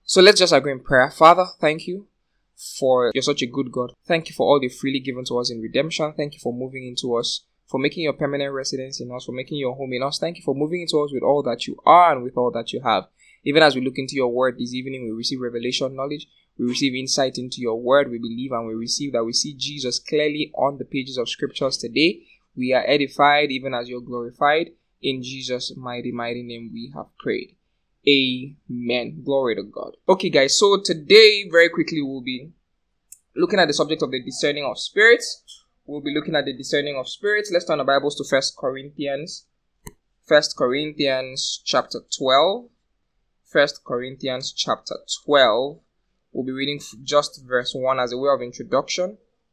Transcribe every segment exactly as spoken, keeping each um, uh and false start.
So let's just agree in prayer. Father, thank you for you're such a good God. Thank you for all you've freely given to us in redemption. Thank you for moving into us, for making your permanent residence in us, for making your home in us. Thank you for moving into us with all that you are and with all that you have. Even as we look into your word this evening, we receive revelation knowledge. We receive insight into your word. We believe and we receive that we see Jesus clearly on the pages of scriptures today. We are edified even as you're glorified. In Jesus' mighty, mighty name we have prayed. Amen. Glory to God. Okay, guys. So today, very quickly, we'll be looking at the subject of the discerning of spirits. We'll be looking at the discerning of spirits. Let's turn our Bibles to First Corinthians. First Corinthians chapter twelve. First Corinthians chapter twelve. We'll be reading just verse one as a way of introduction.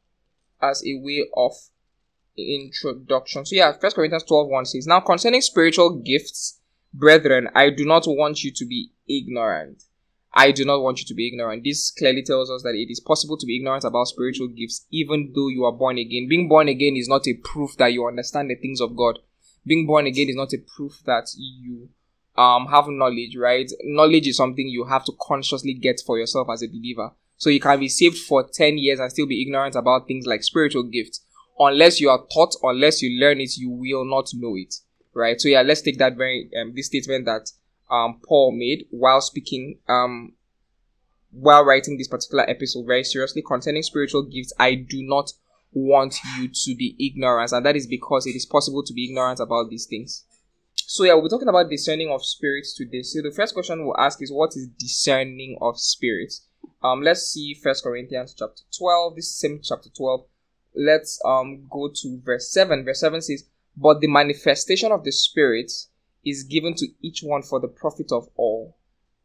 As a way of introduction. So yeah, First Corinthians twelve one says, "Now concerning spiritual gifts, brethren, I do not want you to be ignorant." I do not want you to be ignorant. This clearly tells us that it is possible to be ignorant about spiritual gifts even though you are born again. Being born again is not a proof that you understand the things of God. Being born again is not a proof that you um have knowledge, right? Knowledge is something you have to consciously get for yourself as a believer. So you can be saved for ten years and still be ignorant about things like spiritual gifts. Unless you are taught, unless you learn it, you will not know it. Right, so yeah, let's take that very um, this statement that um Paul made while speaking um while writing this particular episode very seriously. Concerning spiritual gifts, I do not want you to be ignorant, and that is because it is possible to be ignorant about these things. So yeah, we'll be talking about discerning of spirits today. So the first question we'll ask is, what is discerning of spirits? Um, let's see First Corinthians chapter twelve. This same chapter twelve. Let's um go to verse seven. Verse seven says, "But the manifestation of the Spirit is given to each one for the profit of all."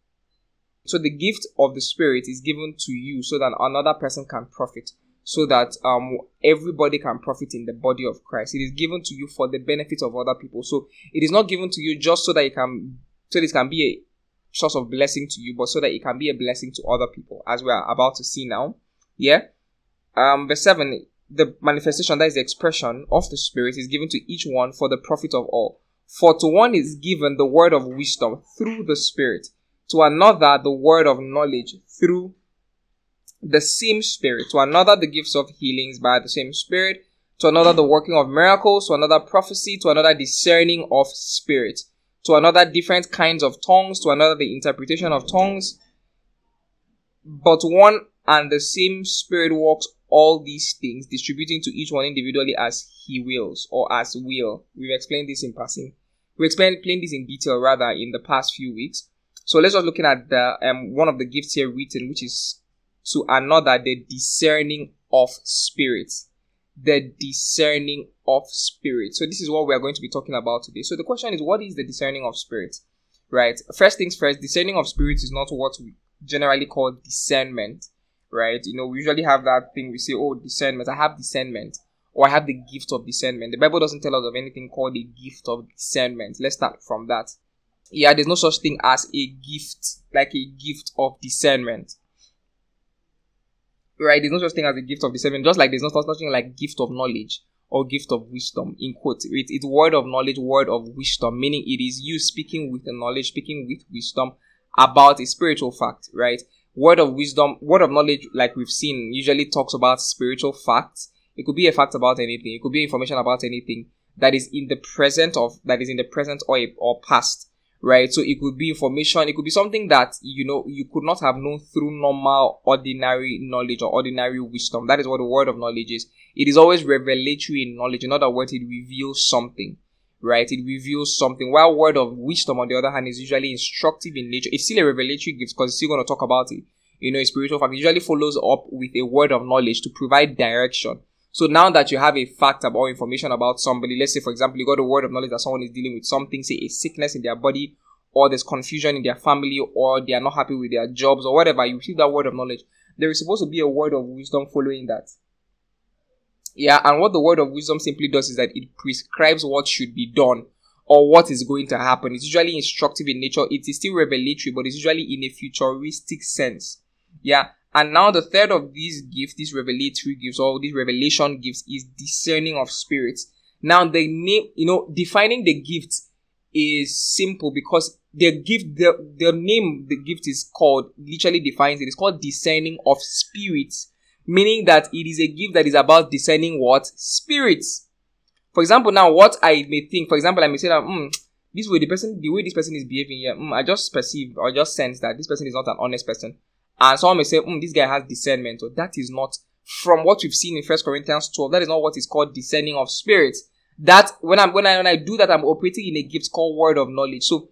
So the gift of the Spirit is given to you so that another person can profit, so that um everybody can profit in the body of Christ. It is given to you for the benefit of other people. So it is not given to you just so that it can, so that it can be a source of blessing to you, but so that it can be a blessing to other people, as we are about to see now. Yeah. Um, verse seven. The manifestation, that is the expression of the Spirit, is given to each one for the profit of all. For to one is given the word of wisdom through the Spirit, to another the word of knowledge through the same Spirit, to another the gifts of healings by the same Spirit, to another the working of miracles, to another prophecy, to another discerning of spirits, to another different kinds of tongues, to another the interpretation of tongues. But one and the same Spirit works all these things, distributing to each one individually as he wills, or as will. We've explained this in passing. We explained this in detail rather in the past few weeks. So let's just looking at the um one of the gifts here written, which is to another the discerning of spirits. The discerning of spirits. So this is what we are going to be talking about today. So the question is, what is the discerning of spirits? Right. First things first, discerning of spirits is not what we generally call discernment. Right, you know, we usually have that thing we say, oh, discernment, I have discernment, or I have the gift of discernment. The Bible doesn't tell us of anything called the gift of discernment. Let's start from that. Yeah, there's no such thing as a gift, like a gift of discernment. Right, there's no such thing as a gift of discernment, just like there's no such thing like gift of knowledge or gift of wisdom, in quotes. It, it's word of knowledge, word of wisdom, meaning it is you speaking with the knowledge, speaking with wisdom about a spiritual fact, right? Word of wisdom, word of knowledge, like we've seen, usually talks about spiritual facts. It could be a fact about anything. It could be information about anything that is in the present of, that is in the present or, or past, right? So it could be information. It could be something that, you know, you could not have known through normal, ordinary knowledge or ordinary wisdom. That is what the word of knowledge is. It is always revelatory in knowledge. In other words, it reveals something. Right, it reveals something. While word of wisdom, on the other hand, is usually instructive in nature. It's still a revelatory gift because it's still going to talk about it. You know, a spiritual fact. It usually follows up with a word of knowledge to provide direction. So now that you have a fact about information about somebody, let's say, for example, you got a word of knowledge that someone is dealing with something, say a sickness in their body, or there's confusion in their family, or they are not happy with their jobs, or whatever. You receive that word of knowledge. There is supposed to be a word of wisdom following that. Yeah, and what the word of wisdom simply does is that it prescribes what should be done or what is going to happen. It's usually instructive in nature. It is still revelatory, but it's usually in a futuristic sense. Yeah, and now the third of these gifts, these revelatory gifts or these revelation gifts, is discerning of spirits. Now the name, you know, defining the gifts is simple because the gift, the, the name the gift is called, literally defines it. It's called discerning of spirits, meaning that it is a gift that is about discerning what? Spirits. For example, now what I may think, for example, I may say that, hmm, this way the person, the way this person is behaving here, mm, I just perceive or just sense that this person is not an honest person. And someone may say, mm, this guy has discernment. Or that is not, from what we've seen in First Corinthians twelve, that is not what is called discerning of spirits. That when I'm when I when I do that, I'm operating in a gift called word of knowledge. So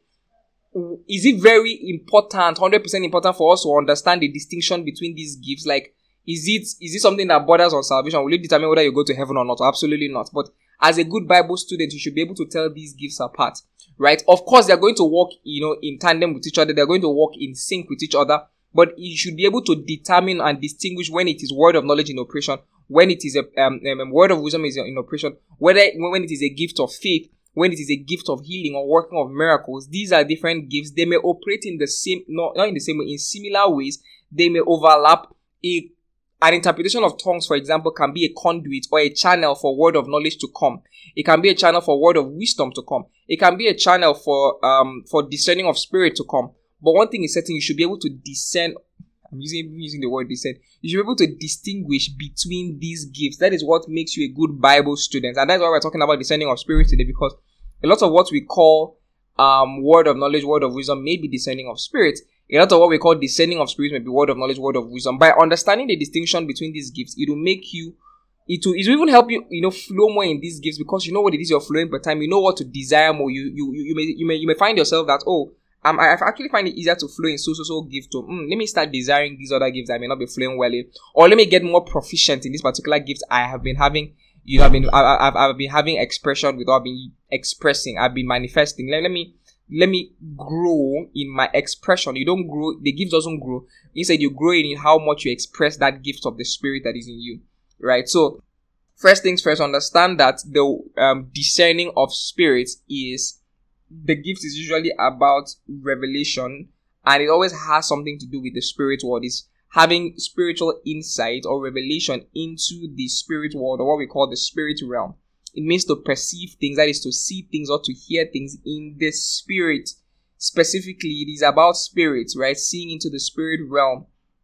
is it very important, one hundred percent important for us to understand the distinction between these gifts? Like, is it is it something that borders on salvation? Will it determine whether you go to heaven or not? Absolutely not. But as a good Bible student, you should be able to tell these gifts apart, right? Of course, they're going to work, you know, in tandem with each other. They're going to work in sync with each other. But you should be able to determine and distinguish when it is word of knowledge in operation, when it is a um, um, word of wisdom is in operation, whether when it is a gift of faith, when it is a gift of healing or working of miracles. These are different gifts. They may operate in the same, not, not in the same way, in similar ways. They may overlap. A, an interpretation of tongues, for example, can be a conduit or a channel for word of knowledge to come. It can be a channel for word of wisdom to come. It can be a channel for um for discerning of spirit to come. But one thing is certain, you should be able to discern. I'm using using the word discern. You should be able to distinguish between these gifts. That is what makes you a good Bible student. And that's why we're talking about discerning of spirit today, because a lot of what we call um word of knowledge, word of wisdom may be discerning of spirit. A lot of what we call discerning of spirit may be word of knowledge, word of wisdom. By understanding the distinction between these gifts, it will make you, it will, it will even help you, you know, flow more in these gifts, because you know what it is you're flowing per time. You know what to desire more. You you you, you may you may you may find yourself that, oh, Um, I actually find it easier to flow in so so so gift. To mm, let me start desiring these other gifts I may not be flowing well in, or let me get more proficient in this particular gift I have been having. You have been I, I've I've been having expression without being expressing. I've been manifesting. Let, let me let me grow in my expression. You don't grow. The gift doesn't grow. Instead, you grow in how much you express that gift of the Spirit that is in you. Right. So, first things first, understand that the um, discerning of spirits is. The gift is usually about revelation, and it always has something to do with the spirit world. It's having spiritual insight or revelation into the spirit world, or what we call the spirit realm. It means to perceive things, that is to see things or to hear things in the spirit. Specifically, it is about spirits, right? Seeing into the spirit realm.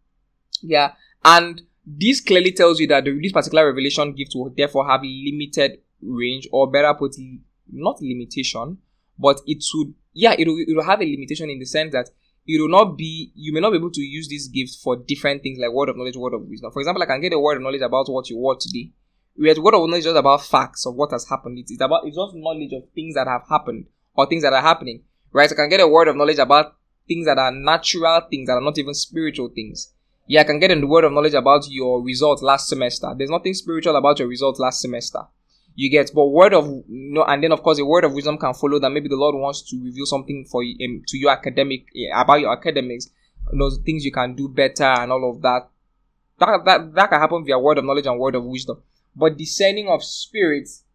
Yeah. And this clearly tells you that the, this particular revelation gift will therefore have limited range, or better put, not limitation, but it should, yeah, it will, it will have a limitation in the sense that it will not be, you may not be able to use this gift for different things like word of knowledge, word of wisdom. For example, I can get a word of knowledge about what you wore today. Whereas word of knowledge is just about facts of what has happened. It's, it's about, it's just knowledge of things that have happened or things that are happening. Right? So I can get a word of knowledge about things that are natural things, that are not even spiritual things. Yeah, I can get a word of knowledge about your results last semester. There's nothing spiritual about your results last semester. You get, but word of, you know, and then of course a word of wisdom can follow that. Maybe the Lord wants to reveal something for you, um, to your academic, uh, about your academics, those things you can do better and all of that. That, that. that can happen via word of knowledge and word of wisdom. But discerning of spirits,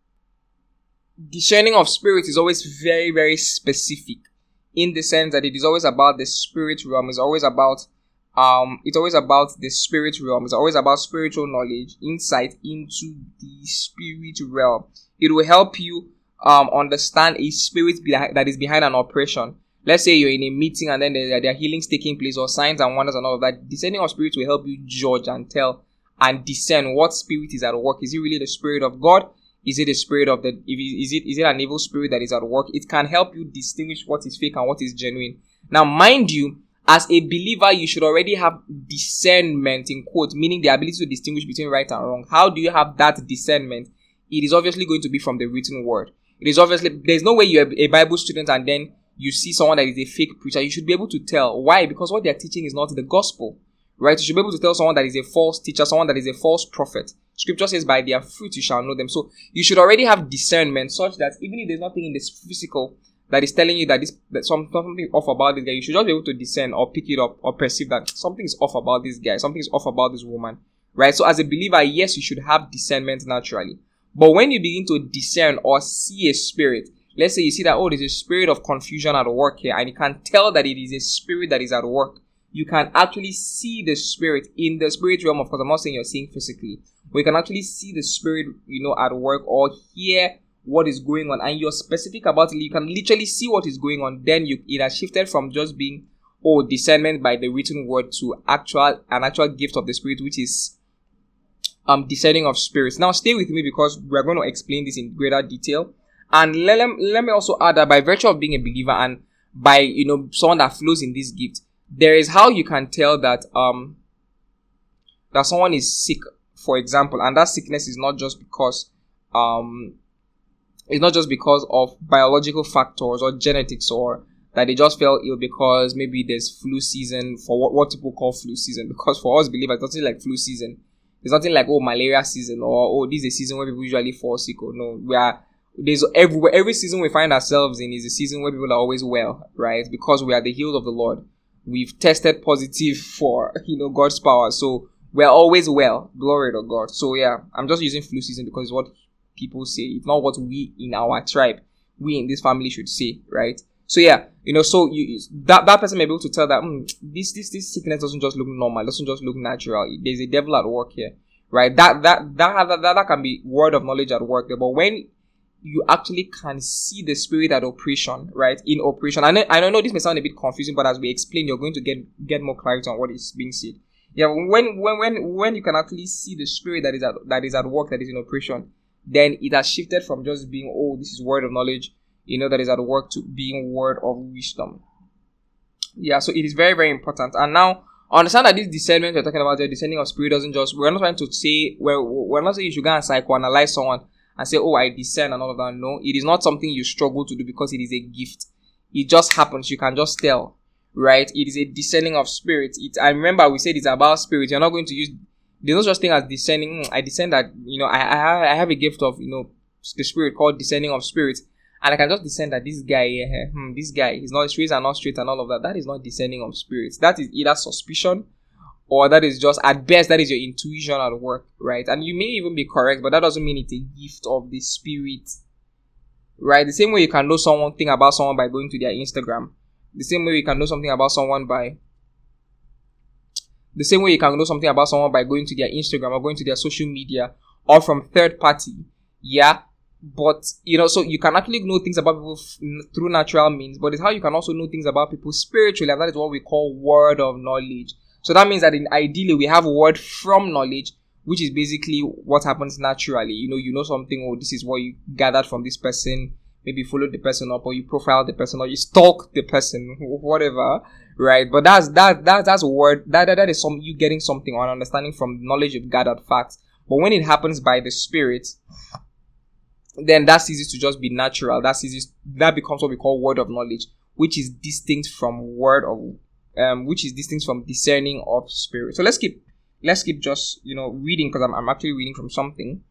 discerning of spirits is always very, very specific, in the sense that it is always about the spirit realm. It's always about Um, it's always about the spirit realm. It's always about spiritual knowledge, insight into the spirit realm. It will help you um understand a spirit be- that is behind an operation. Let's say you're in a meeting and then there, there are healings taking place, or signs and wonders and all of that. Discerning of spirit will help you judge and tell and discern what spirit is at work. Is it really the spirit of God? Is it the spirit of the? Is it is it an evil spirit that is at work? It can help you distinguish what is fake and what is genuine. Now, mind you, as a believer, you should already have discernment, in quotes, meaning the ability to distinguish between right and wrong. How do you have that discernment? It is obviously going to be from the written word. It is obviously, there's no way you're a Bible student and then you see someone that is a fake preacher. You should be able to tell. Why? Because what they're teaching is not the gospel, right? You should be able to tell someone that is a false teacher, someone that is a false prophet. Scripture says, by their fruit you shall know them. So you should already have discernment such that even if there's nothing in this physical that is telling you that this that some, something off about this guy, you should just be able to discern or pick it up or perceive that something is off about this guy, something is off about this woman, right? So as a believer, yes, you should have discernment naturally. But when you begin to discern or see a spirit, let's say you see that, oh, there's a spirit of confusion at work here, and you can tell that it is a spirit that is at work. You can actually see the spirit in the spirit realm. Of course, I'm not saying you're seeing physically, but you can actually see the spirit, you know, at work, or hear what is going on and you're specific about it, you can literally see what is going on, then you it has shifted from just being, oh, discernment by the written word to actual an actual gift of the Spirit, which is um discerning of spirits. Now stay with me because we're going to explain this in greater detail. And let, let me also add that by virtue of being a believer and by, you know, someone that flows in this gift, there is how you can tell that um that someone is sick, for example, and that sickness is not just because um it's not just because of biological factors or genetics, or that they just fell ill because maybe there's flu season, for what, what people call flu season. Because for us believers, it's nothing like flu season. There's nothing like, oh, malaria season, or oh, this is a season where people usually fall sick. Or no, we are there's every every season we find ourselves in is a season where people are always well, right? Because we are the healed of the Lord. We've tested positive for, you know, God's power, so we're always well. Glory to God. So yeah, I'm just using flu season because it's what people say. It's not what we in our tribe, we in this family should say, right? So yeah, you know, so you that, that person may be able to tell that mm, this this this sickness doesn't just look normal, doesn't just look natural. There's a devil at work here, right? That that that that, that, that can be word of knowledge at work there. But when you actually can see the spirit at operation, right? In operation, I know I know this may sound a bit confusing, but as we explain, you're going to get get more clarity on what is being said. Yeah, when when when when you can actually see the spirit that is at that is at work, that is in operation, then it has shifted from just being, oh, this is word of knowledge, you know, that is at work, to being word of wisdom. Yeah, so it is very, very important. And now, understand that this discernment we're talking about, the discerning of spirit, doesn't just, we're not trying to say, we're, we're not saying you should go and psychoanalyze someone and say, oh, I discern and all of that. No, it is not something you struggle to do because it is a gift. It just happens. You can just tell, right? It is a discerning of spirit. It, I remember we said it's about spirit. You're not going to use, there's no such thing as discerning. I discern that, you know, I, I, I have a gift of, you know, the spirit called discerning of spirits. And I can just discern that this guy, uh, hmm, this guy, is not straight and not straight and all of that. That is not discerning of spirits. That is either suspicion, or that is just, at best, that is your intuition at work, right? And you may even be correct, but that doesn't mean it's a gift of the spirit, right? The same way you can know something about someone by going to their Instagram. The same way you can know something about someone by, the same way you can know something about someone by going to their Instagram or going to their social media or from third party, yeah? But, you know, so you can actually know things about people f- through natural means, but it's how you can also know things about people spiritually, and that is what we call word of knowledge. So that means that in, ideally we have word from knowledge, which is basically what happens naturally. You know, you know something, or oh, this is what you gathered from this person, maybe you followed the person up, or you profiled the person, or you stalk the person, whatever, right? But that's that that that's word that that, that is some you getting something or understanding from knowledge of gathered facts. But when it happens by the Spirit, then that ceases to just be natural. That ceases, that becomes what we call word of knowledge, which is distinct from word of, um, which is distinct from discerning of spirit. So let's keep, let's keep just, you know, reading, because I'm, I'm actually reading from something.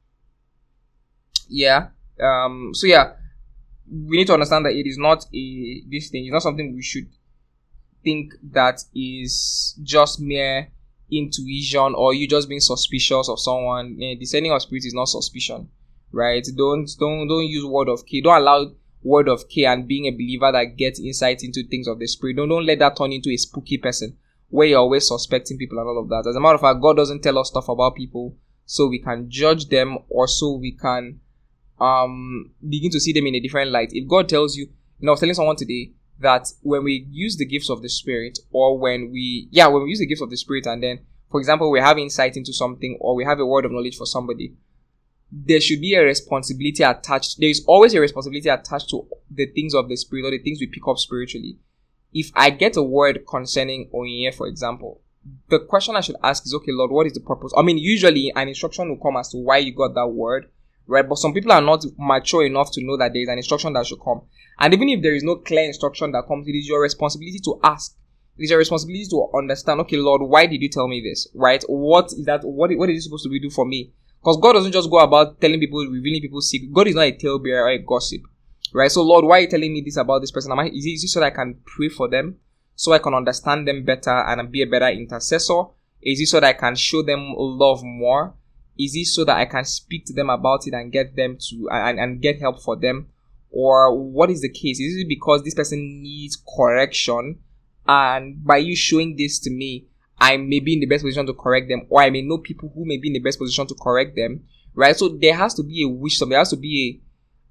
Yeah. Um. So yeah, we need to understand that it is not a this thing. It's not something we should think that is just mere intuition or you just being suspicious of someone. Yeah, discerning of spirit is not suspicion. Right? Don't don't don't use word of K. Don't allow word of K and being a believer that gets insight into things of the spirit. Don't don't let that turn into a spooky person where you're always suspecting people and all of that. As a matter of fact, God doesn't tell us stuff about people so we can judge them or so we can um begin to see them in a different light. If God tells you, you know, I was telling someone today that when we use the gifts of the spirit, or when we yeah, when we use the gifts of the spirit and then, for example, we have insight into something, or we have a word of knowledge for somebody, there should be a responsibility attached. There is always a responsibility attached to the things of the spirit or the things we pick up spiritually. If I get a word concerning Onyinye, for example, the question I should ask is, okay, Lord, what is the purpose? I mean, usually an instruction will come as to why you got that word, right? But some people are not mature enough to know that there is an instruction that should come. And even if there is no clear instruction that comes, it is your responsibility to ask. It is your responsibility to understand, okay, Lord, why did you tell me this, right? What is that? What, what is it supposed to be do for me? Because God doesn't just go about telling people, revealing people's secrets. God is not a talebearer or a gossip, right? So, Lord, why are you telling me this about this person? Am I, is, it, is it so that I can pray for them, so I can understand them better and be a better intercessor? Is it so that I can show them love more? Is it so that I can speak to them about it and get them to and, and get help for them? Or what is the case? Is it because this person needs correction, and by you showing this to me, I may be in the best position to correct them, or I may know people who may be in the best position to correct them, right? So there has to be a wisdom, there has to be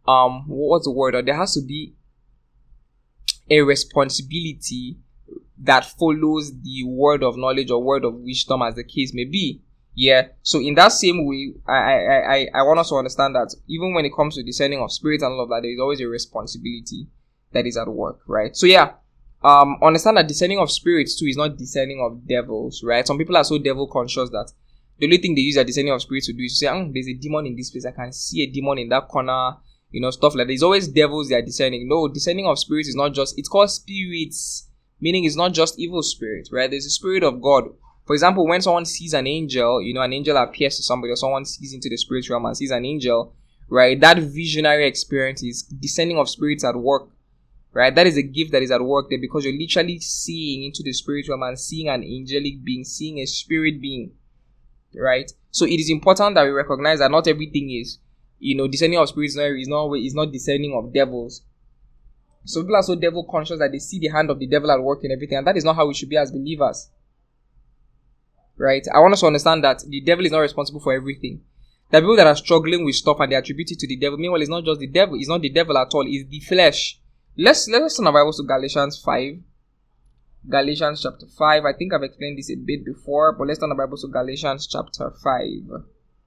um what's the word? Or there has to be a responsibility that follows the word of knowledge or word of wisdom, as the case may be. Yeah. So in that same way, I I I I want us to understand that even when it comes to discerning of spirits and all of that, there is always a responsibility that is at work, right? So yeah, um, understand that discerning of spirits too is not discerning of devils, right? Some people are so devil conscious that the only thing they use their discerning of spirits to do is to say, oh, there's a demon in this place. I can see a demon in that corner, you know, stuff like that. There's always devils they are discerning. No, discerning of spirits is not just, it's called spirits, meaning it's not just evil spirits, right? There's a spirit of God. For example, when someone sees an angel, you know, an angel appears to somebody, or someone sees into the spirit realm and sees an angel, right? That visionary experience is discerning of spirits at work, right? That is a gift that is at work there, because you're literally seeing into the spirit realm and seeing an angelic being, seeing a spirit being, right? So it is important that we recognize that not everything is, you know, discerning of spirits is not, is not discerning of devils. So people are so devil conscious that they see the hand of the devil at work in everything, and that is not how we should be as believers, right? I want us to understand that the devil is not responsible for everything. There are people that are struggling with stuff and they attribute it to the devil. Meanwhile, it's not just the devil. It's not the devil at all. It's the flesh. Let's let's turn our Bibles to Galatians five. Galatians chapter five. I think I've explained this a bit before, but let's turn our Bibles to Galatians chapter five.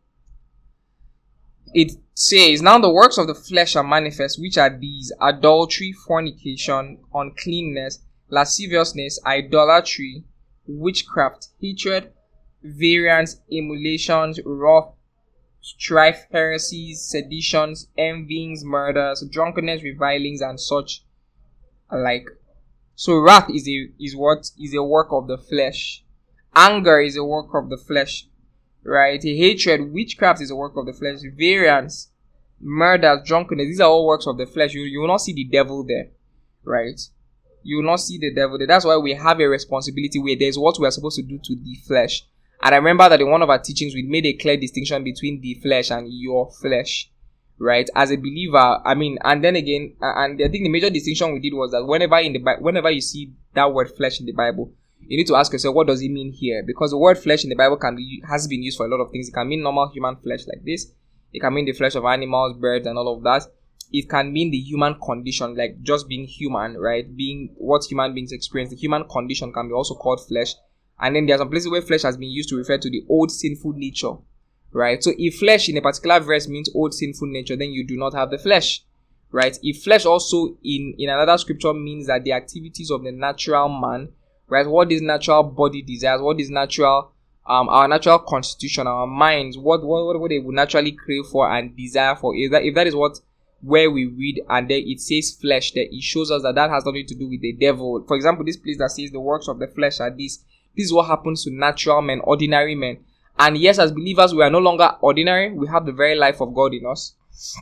It says, now the works of the flesh are manifest, which are these: adultery, fornication, uncleanness, lasciviousness, idolatry, witchcraft, hatred, variance, emulations, wrath, strife, heresies, seditions, envyings, murders, drunkenness, revilings, and such alike. So wrath is a is what is a work of the flesh. Anger is a work of the flesh, right? Hatred, witchcraft is a work of the flesh. Variance, murders, drunkenness, these are all works of the flesh. You, you will not see the devil there, right? You will not see the devil there. That's why we have a responsibility where there's what we are supposed to do to the flesh. And I remember that in one of our teachings, we made a clear distinction between the flesh and your flesh, right? As a believer, I mean, and then again, and I think the major distinction we did was that whenever in the whenever you see that word flesh in the Bible, you need to ask yourself, what does it mean here? Because the word flesh in the Bible can be has been used for a lot of things. It can mean normal human flesh like this. It can mean the flesh of animals, birds, and all of that. It can mean the human condition, like just being human, right? Being what human beings experience. The human condition can be also called flesh. And then there are some places where flesh has been used to refer to the old sinful nature, right? So if flesh in a particular verse means old sinful nature, then you do not have the flesh, right? If flesh also in, in another scripture means that the activities of the natural man, right? What this natural body desires, what is natural, um, our natural constitution, our minds, what, what, what they would naturally crave for and desire for. If that, if that is what, where we read and then it says flesh, that it shows us that that has nothing to do with the devil. For example, this place that says the works of the flesh are these. This is what happens to natural men, ordinary men. And yes, as believers, we are no longer ordinary. We have the very life of God in us.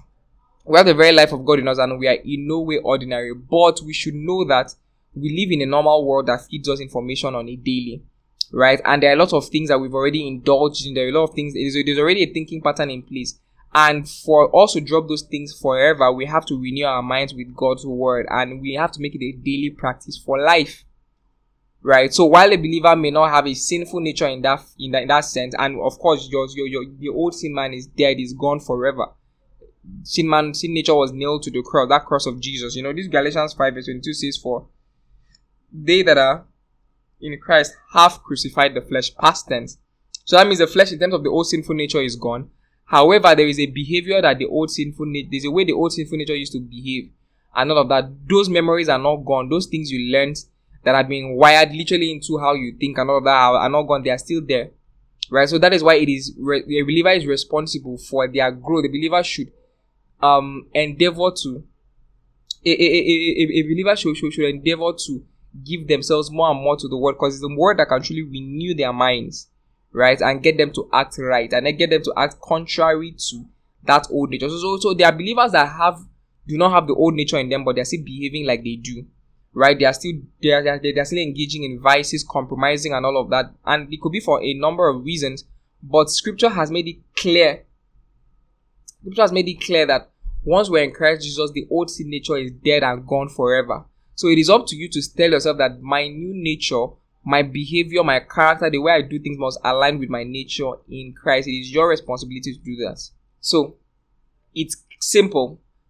We have the very life of God in us, and we are in no way ordinary. But we should know that we live in a normal world that feeds us information on a daily, right? And there are a lot of things that we've already indulged in. There are a lot of things. There's already a thinking pattern in place. And for us to drop those things forever, we have to renew our minds with God's word. And we have to make it a daily practice for life. Right, so while a believer may not have a sinful nature in that in that, in that sense, and of course your your your the old sin man is dead, is gone forever. Sin man, sin nature was nailed to the cross, that cross of Jesus. You know, this Galatians five verse twenty-two says, "For they that are in Christ have crucified the flesh," past tense. So that means the flesh in terms of the old sinful nature is gone. However, there is a behavior that the old sinful nature, there's a way the old sinful nature used to behave, and all of that. Those memories are not gone. Those things you learned that have been wired literally into how you think and all of that are not gone. They are still there, right? So that is why it is re- a believer is responsible for their growth. The believer should um endeavor to a, a, a, a, a believer should, should should endeavor to give themselves more and more to the word, because it's the word that can truly renew their minds, right, and get them to act right, and then get them to act contrary to that old nature. So, so, so there are believers that have do not have the old nature in them, but they are still behaving like they do. Right, they are still they are, they are still engaging in vices, compromising, and all of that, and it could be for a number of reasons. But Scripture has made it clear. Scripture has made it clear that once we're in Christ Jesus, the old sin nature is dead and gone forever. So it is up to you to tell yourself that my new nature, my behavior, my character, the way I do things must align with my nature in Christ. It is your responsibility to do that. So it's simple.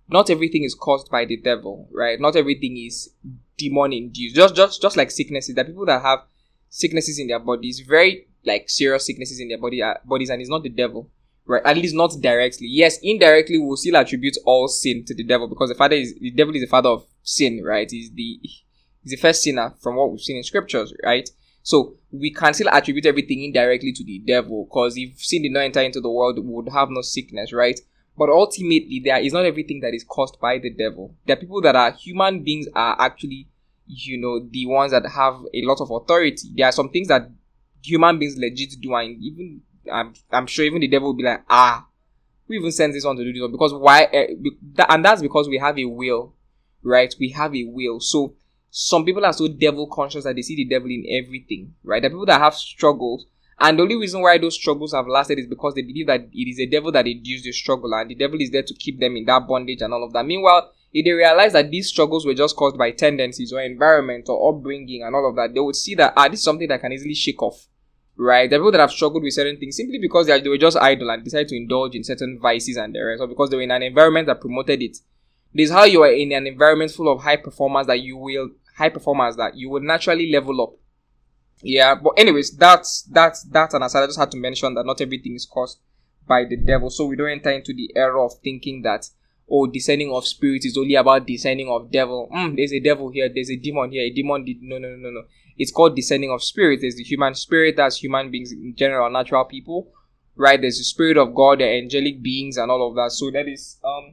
not everything is caused by the devil, right? Not everything is demon induced. Just, just, just like sicknesses. There are people that have sicknesses in their bodies, very like serious sicknesses in their body uh, bodies, and it's not the devil, right? At least not directly. Yes, indirectly we'll still attribute all sin to the devil, because the father is the devil is the father of sin, right? He's the he's the first sinner from what we've seen in scriptures, right? So we can still attribute everything indirectly to the devil, because if sin did not enter into the world, we would have no sickness, right? But ultimately, there is not everything that is caused by the devil. There are people that are human beings are actually, you know, the ones that have a lot of authority. There are some things that human beings legit do, and even I'm, I'm sure even the devil will be like, ah, we even sent this one to do this one, because why? Uh, and that's because we have a will, right? We have a will. So some people are so devil conscious that they see the devil in everything, right? There are people that have struggles, and the only reason why those struggles have lasted is because they believe that it is a devil that induced the struggle, and the devil is there to keep them in that bondage and all of that. Meanwhile, if they realize that these struggles were just caused by tendencies or environment or upbringing and all of that, they would see that, ah, this is something that I can easily shake off, right? There are people that have struggled with certain things simply because they, are, they were just idle and decided to indulge in certain vices and the rest, or because they were in an environment that promoted it. This is how you are in an environment full of high performers that you will, high performers that you will naturally level up. Yeah, but anyways, that's, that's, that's an aside. I just had to mention that not everything is caused by the devil. So we don't enter into the error of thinking that, oh, discerning of spirit is only about discerning of devil. Mm, there's a devil here, there's a demon here, a demon did, no, no, no, no, no. It's called discerning of spirit. There's the human spirit, that's human beings in general, natural people, right? There's the spirit of God, the angelic beings and all of that. So that is, um,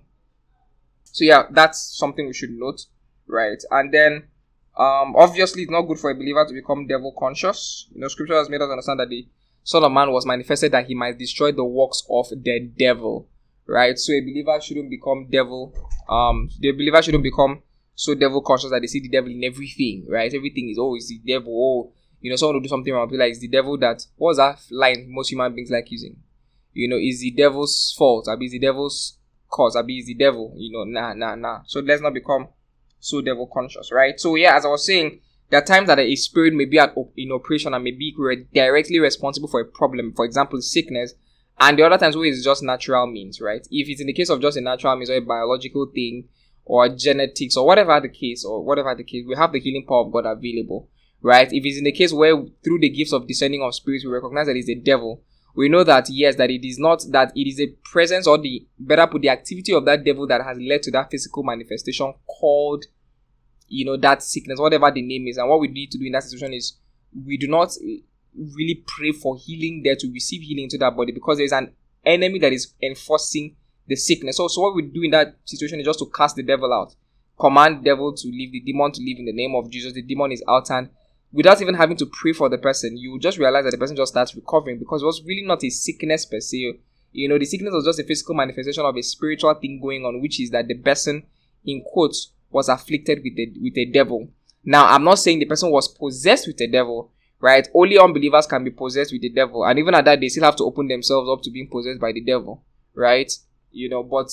so yeah, that's something we should note, right? And then, um, obviously it's not good for a believer to become devil conscious. You know, scripture has made us understand that the Son of Man was manifested that he might destroy the works of the devil. Right, so a believer shouldn't become devil. Um, the believer shouldn't become so devil conscious that they see the devil in everything. Right, everything is always the devil. Oh, you know, someone will do something wrong, be like, it's the devil that. What's that line most human beings like using? You know, is the devil's fault? Or is the devil's cause? Or is the devil? You know, nah, nah, nah. So let's not become so devil conscious. Right. So yeah, as I was saying, there are times that a spirit may be at op- in operation and may be directly responsible for a problem. For example, sickness. And the other times where it's just natural means, right? If it's in the case of just a natural means or a biological thing or genetics or whatever the case or whatever the case, we have the healing power of God available, right? If it's in the case where through the gifts of discerning of spirits we recognize that it's the devil, we know that yes, that it is not, that it is a presence or the, better put, the activity of that devil that has led to that physical manifestation called, you know, that sickness, whatever the name is. And what we need to do in that situation is we do not really pray for healing there to receive healing into that body, because there's an enemy that is enforcing the sickness. So, so what we do in that situation is just to cast the devil out, command the devil to leave, the demon to leave in the name of Jesus. The demon is out, and without even having to pray for the person, you just realize that the person just starts recovering, because it was really not a sickness per se. You know, the sickness was just a physical manifestation of a spiritual thing going on, which is that the person, in quotes, was afflicted with a, with a devil. Now, I'm not saying the person was possessed with a devil, right? Only unbelievers can be possessed with the devil. And even at that, they still have to open themselves up to being possessed by the devil, right? You know, but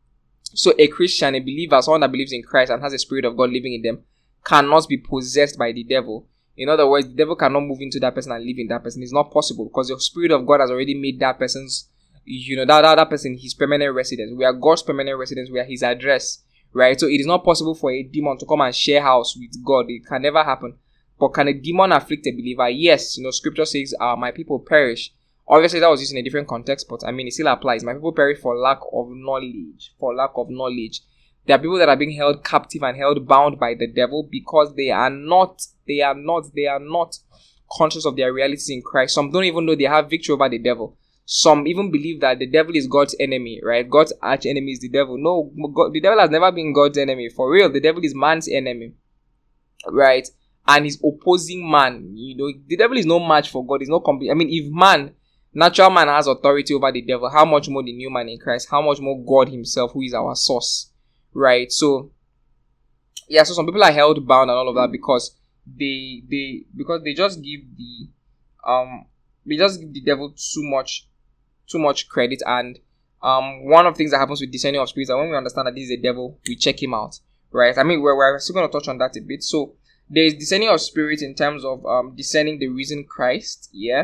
so a Christian, a believer, someone that believes in Christ and has a spirit of God living in them, cannot be possessed by the devil. In other words, the devil cannot move into that person and live in that person. It's not possible, because the spirit of God has already made that person's, you know, that, that, that person his permanent residence. We are God's permanent residence. We are his address, right? So it is not possible for a demon to come and share house with God. It can never happen. But can a demon afflict a believer? Yes. You know, scripture says, uh, my people perish. Obviously, that was used in a different context, but I mean, it still applies. My people perish for lack of knowledge. For lack of knowledge. There are people that are being held captive and held bound by the devil because they are not, they are not, they are not conscious of their realities in Christ. Some don't even know they have victory over the devil. Some even believe that the devil is God's enemy, right? God's arch enemy is the devil. No, God, the devil has never been God's enemy. For real, the devil is man's enemy, right? And he's opposing man. You know, the devil is no match for God. He's no complete. I mean, if man, natural man, has authority over the devil, how much more the new man in Christ? How much more God himself, who is our source, right? So, yeah. So some people are held bound and all of that because they they because they just give the um they just give the devil too much too much credit. And um one of the things that happens with discerning of spirits, that when we understand that this is a devil, we check him out, right? I mean, we're, we're still going to touch on that a bit. So there is discerning of spirit in terms of um discerning the risen Christ, yeah.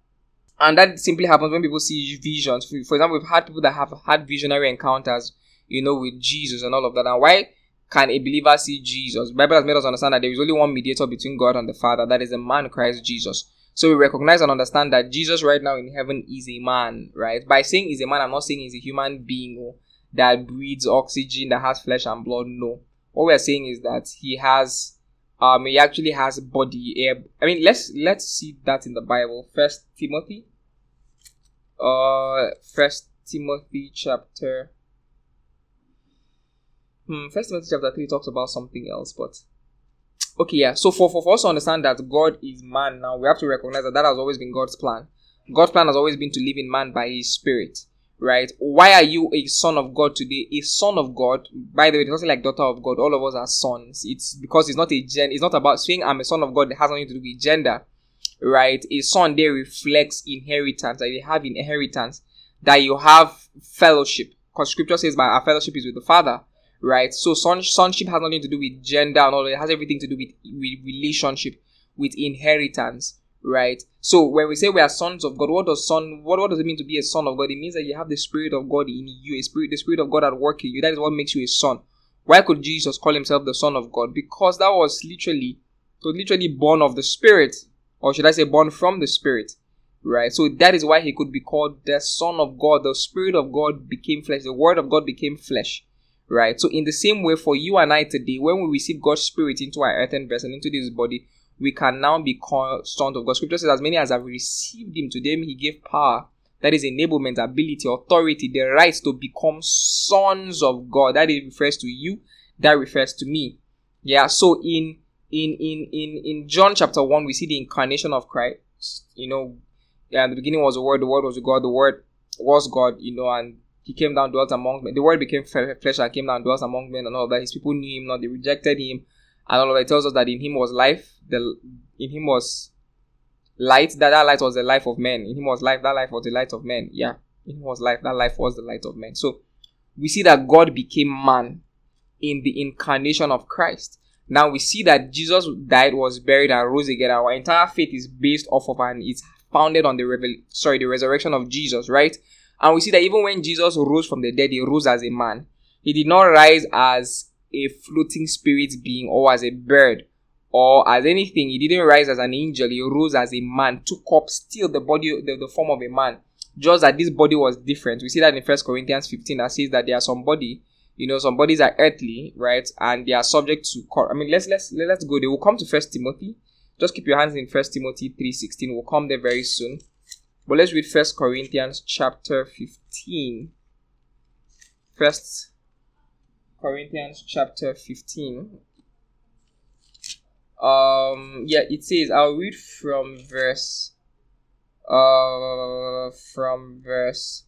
And that simply happens when people see visions. For example, we've had people that have had visionary encounters, you know, with Jesus and all of that. And why can a believer see Jesus? The Bible has made us understand that there is only one mediator between God and the Father, that is the man Christ Jesus. So we recognize and understand that Jesus right now in heaven is a man, right? By saying he's a man, I'm not saying he's a human being oh, that breathes oxygen, that has flesh and blood. No. What we are saying is that he has, um, he actually has body. I mean, let's let's see that in the Bible. First Timothy, uh, First Timothy chapter. Hmm, First Timothy chapter three talks about something else, but okay, yeah. So for, for, for us to understand that God is man now, we have to recognize that that has always been God's plan. God's plan has always been to live in man by his spirit, right? Why are you a son of God today? A son of God, by the way, it's not like daughter of God. All of us are sons. It's because it's not a gen, it's not about saying I'm a son of God. It has nothing to do with gender, right? A son there reflects inheritance, that you have inheritance, that you have fellowship. Because scripture says by our fellowship is with the Father. Right, so son, sonship has nothing to do with gender and all. It has everything to do with, with relationship, with inheritance, right? So when we say we are sons of God, what does son? What, what does it mean to be a son of God? It means that you have the Spirit of God in you, a spirit, the Spirit of God at work in you. That is what makes you a son. Why could Jesus call himself the Son of God? Because that was literally, was literally born of the Spirit, or should I say, born from the Spirit, right? So that is why he could be called the Son of God. The Spirit of God became flesh. The Word of God became flesh. Right, so in the same way for you and I today, when we receive God's Spirit into our earthen vessel, into this body, we can now be called sons of God. Scripture says, as many as have received him, to them he gave power. That is enablement, ability, authority, the right to become sons of God. That it refers to you, that refers to me. Yeah, so in in in in, in John chapter one, we see the incarnation of Christ. You know, yeah, in the beginning was the Word, the Word was God, the Word was God, you know, and he came down, dwelt among men. The Word became flesh and came down, dwelt among men, and all of that. His people knew him not, they rejected him, and all of that. It tells us that in him was life, the in him was light, that that light was the life of men. In him was life, that life was the light of men. Yeah, in him was life, that life was the light of men. So we see that God became man in the incarnation of Christ. Now we see that Jesus died, was buried, and rose again. Our entire faith is based off of and it's founded on the revel- sorry, the resurrection of Jesus, right? And we see that even when Jesus rose from the dead, he rose as a man. He did not rise as a floating spirit being or as a bird or as anything. He didn't rise as an angel. He rose as a man, took up still the body, the, the form of a man. Just that this body was different. We see that in First Corinthians fifteen that says that there are some body, you know, some bodies are earthly, right? And they are subject to, I mean, let's, let's, let's go. They will come to First Timothy. Just keep your hands in First Timothy three sixteen. We'll come there very soon. But let's read First Corinthians chapter fifteen. First Corinthians chapter fifteen. Um, yeah, it says, I'll read from verse, uh, from verse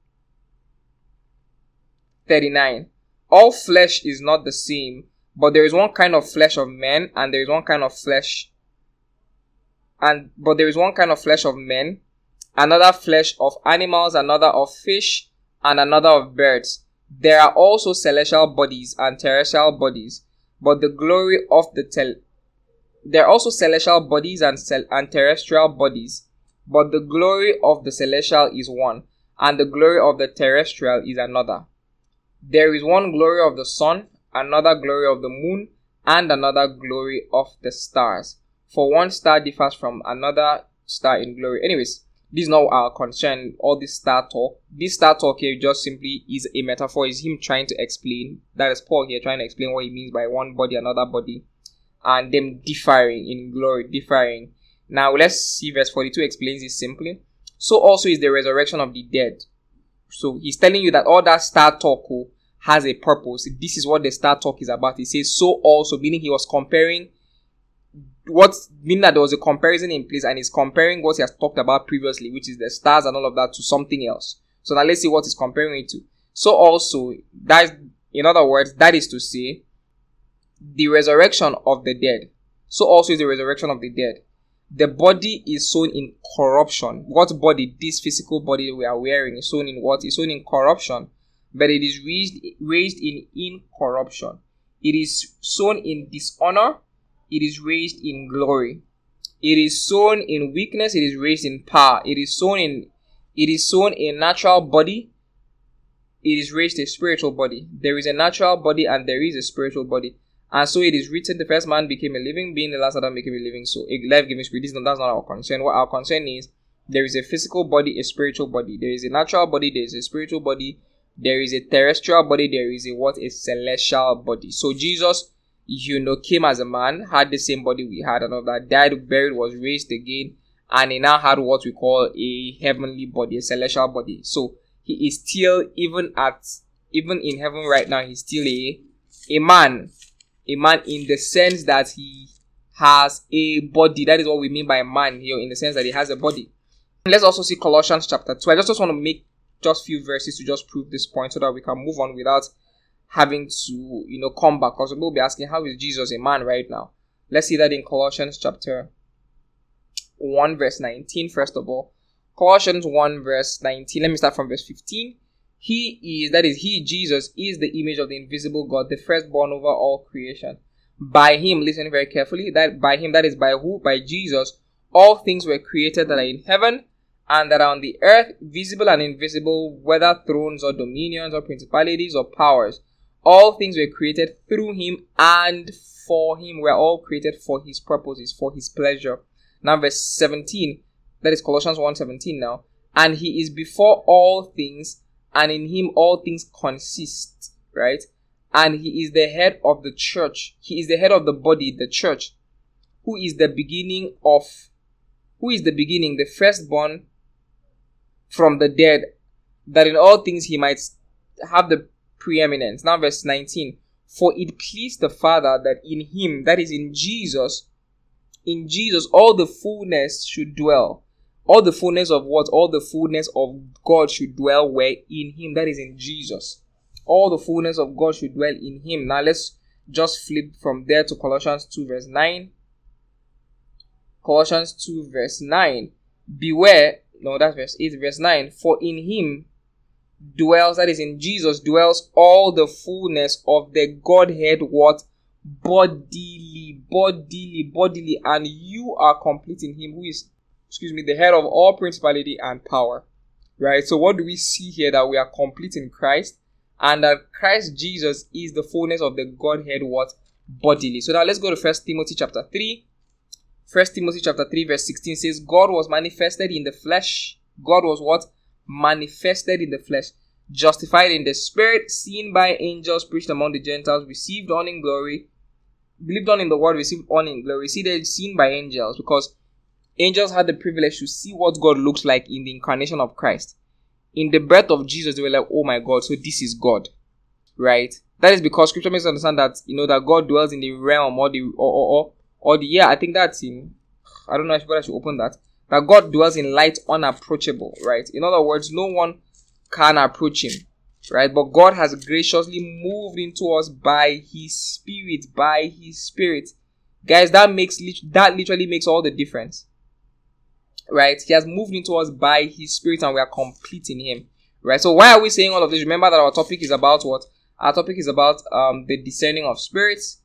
thirty-nine. All flesh is not the same, but there is one kind of flesh of men, and there is one kind of flesh, and but there is one kind of flesh of men, another flesh of animals, another of fish, and another of birds. There are also celestial bodies and terrestrial bodies, but the glory of the tel- there are also celestial bodies and cel- and terrestrial bodies, but the glory of the celestial is one, and the glory of the terrestrial is another. There is one glory of the sun, another glory of the moon, and another glory of the stars. For one star differs from another star in glory. Anyways, this is not our concern, all this star talk. This star talk here just simply is a metaphor. Is him trying to explain, that is Paul here trying to explain what he means by one body, another body, and them differing in glory, differing. Now let's see verse forty-two explains it simply. So also is the resurrection of the dead. So he's telling you that all that star talk has a purpose. This is what the star talk is about. He says so also, meaning he was comparing what, meaning that there was a comparison in place, and he's comparing what he has talked about previously, which is the stars and all of that, to something else. So now let's see what he's comparing it to. So also, that is, in other words, that is to say, the resurrection of the dead. So also is the resurrection of the dead. The body is sown in corruption. What body? This physical body we are wearing is sown in what? Is sown in corruption. But it is raised, raised in incorruption. It is sown in dishonor. It is raised in glory. It is sown in weakness. It is raised in power. It is sown in, it is sown in natural body. it is raised a spiritual body. There is a natural body and there is a spiritual body. And so it is written, the first man became a living being, the last Adam became a living soul, a life-giving spirit. This, that's not our concern. What our concern is, there is a physical body, a spiritual body. There is a natural body, there is a spiritual body. There is a terrestrial body, there is a what? A celestial body. So Jesus, you know, came as a man, had the same body we had, and all that, died, buried, was raised again, and he now had what we call a heavenly body, a celestial body. So he is still, even at, even in heaven right now, he's still a, a man. A man in the sense that he has a body. That is what we mean by man here, in the sense that he has a body. Let's also see Colossians chapter two. I just, just want to make just few verses to just prove this point so that we can move on without having to, you know, come back. Because we'll be asking, how is Jesus a man right now? Let's see that in Colossians chapter one verse nineteen first of all. Colossians one verse nineteen. Let me start from verse fifteen. He is, that is, he, Jesus, is the image of the invisible God, the firstborn over all creation. By him, listen very carefully, that by him, that is by who? By Jesus, all things were created that are in heaven and that are on the earth, visible and invisible, whether thrones or dominions or principalities or powers. All things were created through him and for him. We're all created for his purposes, for his pleasure. Now verse seventeen, that is Colossians one seventeen now. And he is before all things, and in him all things consist, right? And he is the head of the church. He is the head of the body, the church, who is the beginning of, who is the beginning, the firstborn from the dead, that in all things he might have the preeminence. Now verse nineteen. For it pleased the Father that in him, that is in Jesus, in Jesus all the fullness should dwell. All the fullness of what? All the fullness of God should dwell where? In him. That is in Jesus. All the fullness of God should dwell in him. Now let's just flip from there to Colossians two verse nine. Colossians two verse nine. Beware. No, that's verse eight. Verse nine. For in him dwells, that is in Jesus, dwells all the fullness of the Godhead, what? Bodily. Bodily. Bodily. And you are complete in him, who is, excuse me, the head of all principality and power. Right? So what do we see here? That we are complete in Christ, and that Christ Jesus is the fullness of the Godhead, what? Bodily. So now let's go to First Timothy chapter three. First Timothy chapter three verse sixteen says, God was manifested in the flesh. God was what? Manifested in the flesh. Justified in the spirit, seen by angels, preached among the Gentiles, received on in glory, believed on in the word, received on in glory. See, they're seen by angels because angels had the privilege to see what God looks like in the incarnation of Christ. In the birth of Jesus, they were like, oh my God, so this is God. Right? That is because scripture makes us understand that, you know, that God dwells in the realm or the, or, or, or, or the, yeah, I think that's in, I don't know if I should open that. That God dwells in light unapproachable, right? In other words, no one can approach him, right? But God has graciously moved into us by his spirit, by his spirit. Guys, that makes, that literally makes all the difference. Right? He has moved into us by his spirit and we are complete in him. Right? So why are we saying all of this? Remember that our topic is about what? Our topic is about um the discerning of spirits.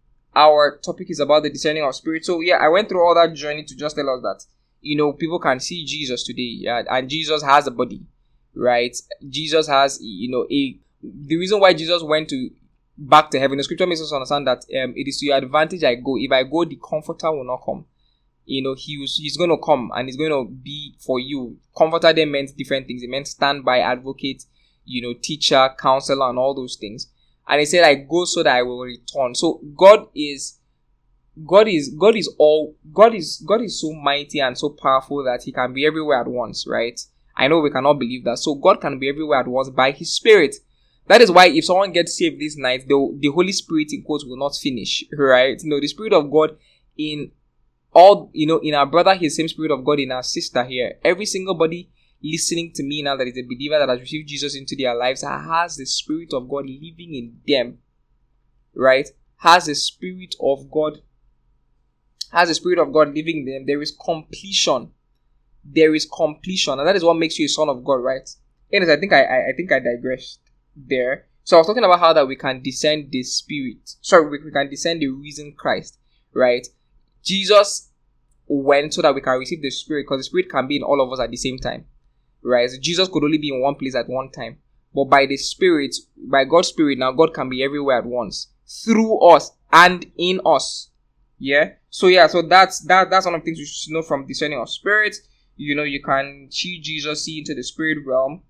Our topic is about the discerning of spirits. So yeah, I went through all that journey to just tell us that, you know, people can see Jesus today, yeah, and Jesus has a body, right? Jesus has, you know, a the reason why Jesus went to back to heaven, the scripture makes us understand that um it is to your advantage I go. If I go, the comforter will not come. You know, he was, he's going to come and he's going to be for you. Comforter then meant different things. It meant standby, advocate, you know, teacher, counselor, and all those things. And he said, I go so that I will return. So God is, God is, God is all, God is, God is so mighty and so powerful that he can be everywhere at once, right? I know we cannot believe that. So God can be everywhere at once by his spirit. That is why if someone gets saved this night, the, the Holy Spirit, in quotes, will not finish, right? You know, the Spirit of God in all, you know, in our brother, his same Spirit of God in our sister here. Every single body listening to me now that is a believer that has received Jesus into their lives has the Spirit of God living in them, right? Has the Spirit of God, has the Spirit of God living in them. There is completion. There is completion, and that is what makes you a son of God, right? Anyways, I think I, I, I think I digressed there. So I was talking about how that we can discern the Spirit. Sorry, we, we can discern the risen Christ, right? Jesus went so that we can receive the Spirit, because the Spirit can be in all of us at the same time, right? So Jesus could only be in one place at one time, but by the Spirit, by God's Spirit, now God can be everywhere at once, through us and in us. Yeah. So yeah, so that's that that's one of the things you should know from discerning of spirits. You know, you can see Jesus, see into the spirit realm.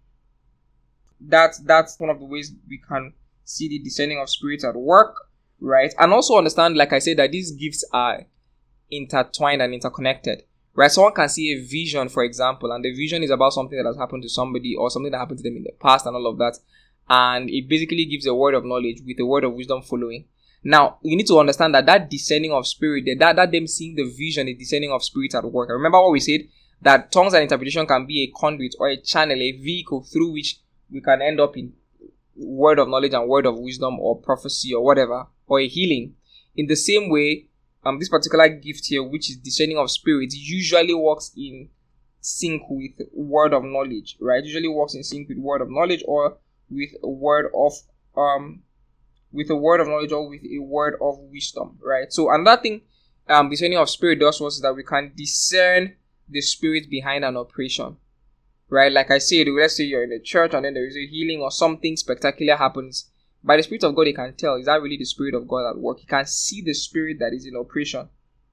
That's that's one of the ways we can see the discerning of spirits at work, right? And also understand, like I said, that these gifts are intertwined and interconnected, right? Someone can see a vision, for example, and the vision is about something that has happened to somebody or something that happened to them in the past and all of that, and it basically gives a word of knowledge with a word of wisdom following. Now, you need to understand that that discerning of spirit, that, that them seeing the vision is discerning of spirits at work. Remember what we said? That tongues and interpretation can be a conduit or a channel, a vehicle through which we can end up in word of knowledge and word of wisdom or prophecy or whatever, or a healing. In the same way, um, this particular gift here, which is discerning of spirits, usually works in sync with word of knowledge, right? Usually works in sync with word of knowledge or with a word of um with a word of knowledge or with a word of wisdom, right? So another thing um discerning of spirit does was that we can discern the spirit behind an operation, right? Like I said, let's say you're in a church and then there is a healing or something spectacular happens. By the Spirit of God, he can tell, is that really the Spirit of God at work? He can see the spirit that is in operation.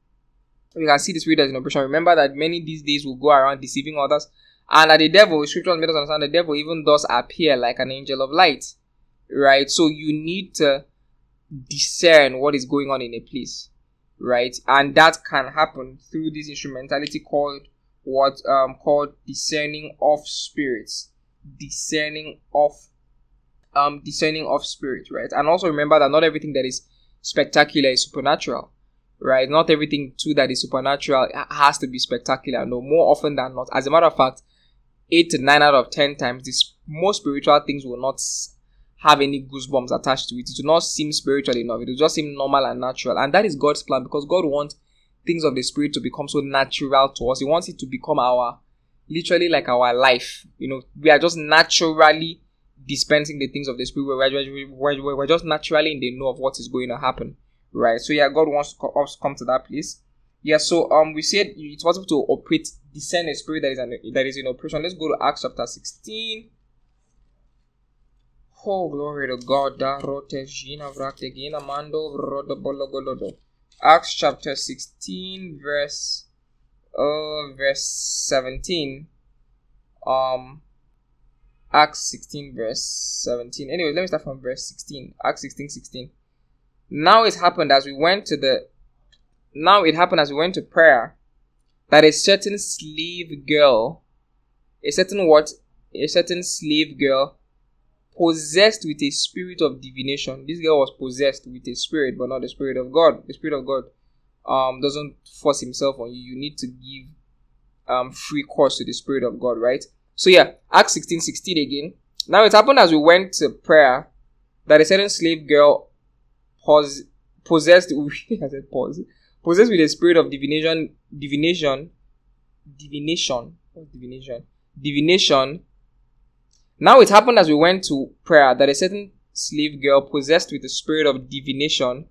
We can see the spirit that is in operation. Remember that many these days will go around deceiving others. And that the devil, the scripture made us understand, the devil even does appear like an angel of light, right? So you need to discern what is going on in a place, right? And that can happen through this instrumentality called what um called discerning of spirits, discerning of um discerning of spirits, right? And also remember that not everything that is spectacular is supernatural, right? Not everything too that is supernatural has to be spectacular. No, more often than not. As a matter of fact, eight to nine out of ten times, these most spiritual things will not have any goosebumps attached to it. It will not seem spiritual enough. It will just seem normal and natural. And that is God's plan, because God wants things of the spirit to become so natural to us. He wants it to become our, literally like our life. You know, we are just naturally dispensing the things of the spirit. We're, we're, we're just naturally in the know of what is going to happen, right? So yeah, God wants us to come to that place. Yeah, so um, we said it's possible to operate, discern a spirit that is an, that is in operation. Let's go to Acts chapter sixteen. Oh, glory to God. Acts chapter sixteen, verse uh, verse seventeen. Um, Acts sixteen, verse seventeen. Anyway, let me start from verse sixteen. Acts sixteen, sixteen. Now it happened as we went to the Now it happened as we went to prayer that a certain slave girl, a certain what? A certain slave girl possessed with a spirit of divination. This girl was possessed with a spirit, but not the Spirit of God. The Spirit of God um doesn't force himself on you. You need to give um free course to the Spirit of God, right? So yeah, Acts sixteen, sixteen again. Now it happened as we went to prayer that a certain slave girl pos- possessed I said pause. Possessed with a spirit of divination, divination, divination, what divination, divination. Now it happened as we went to prayer that a certain slave girl possessed with the spirit of divination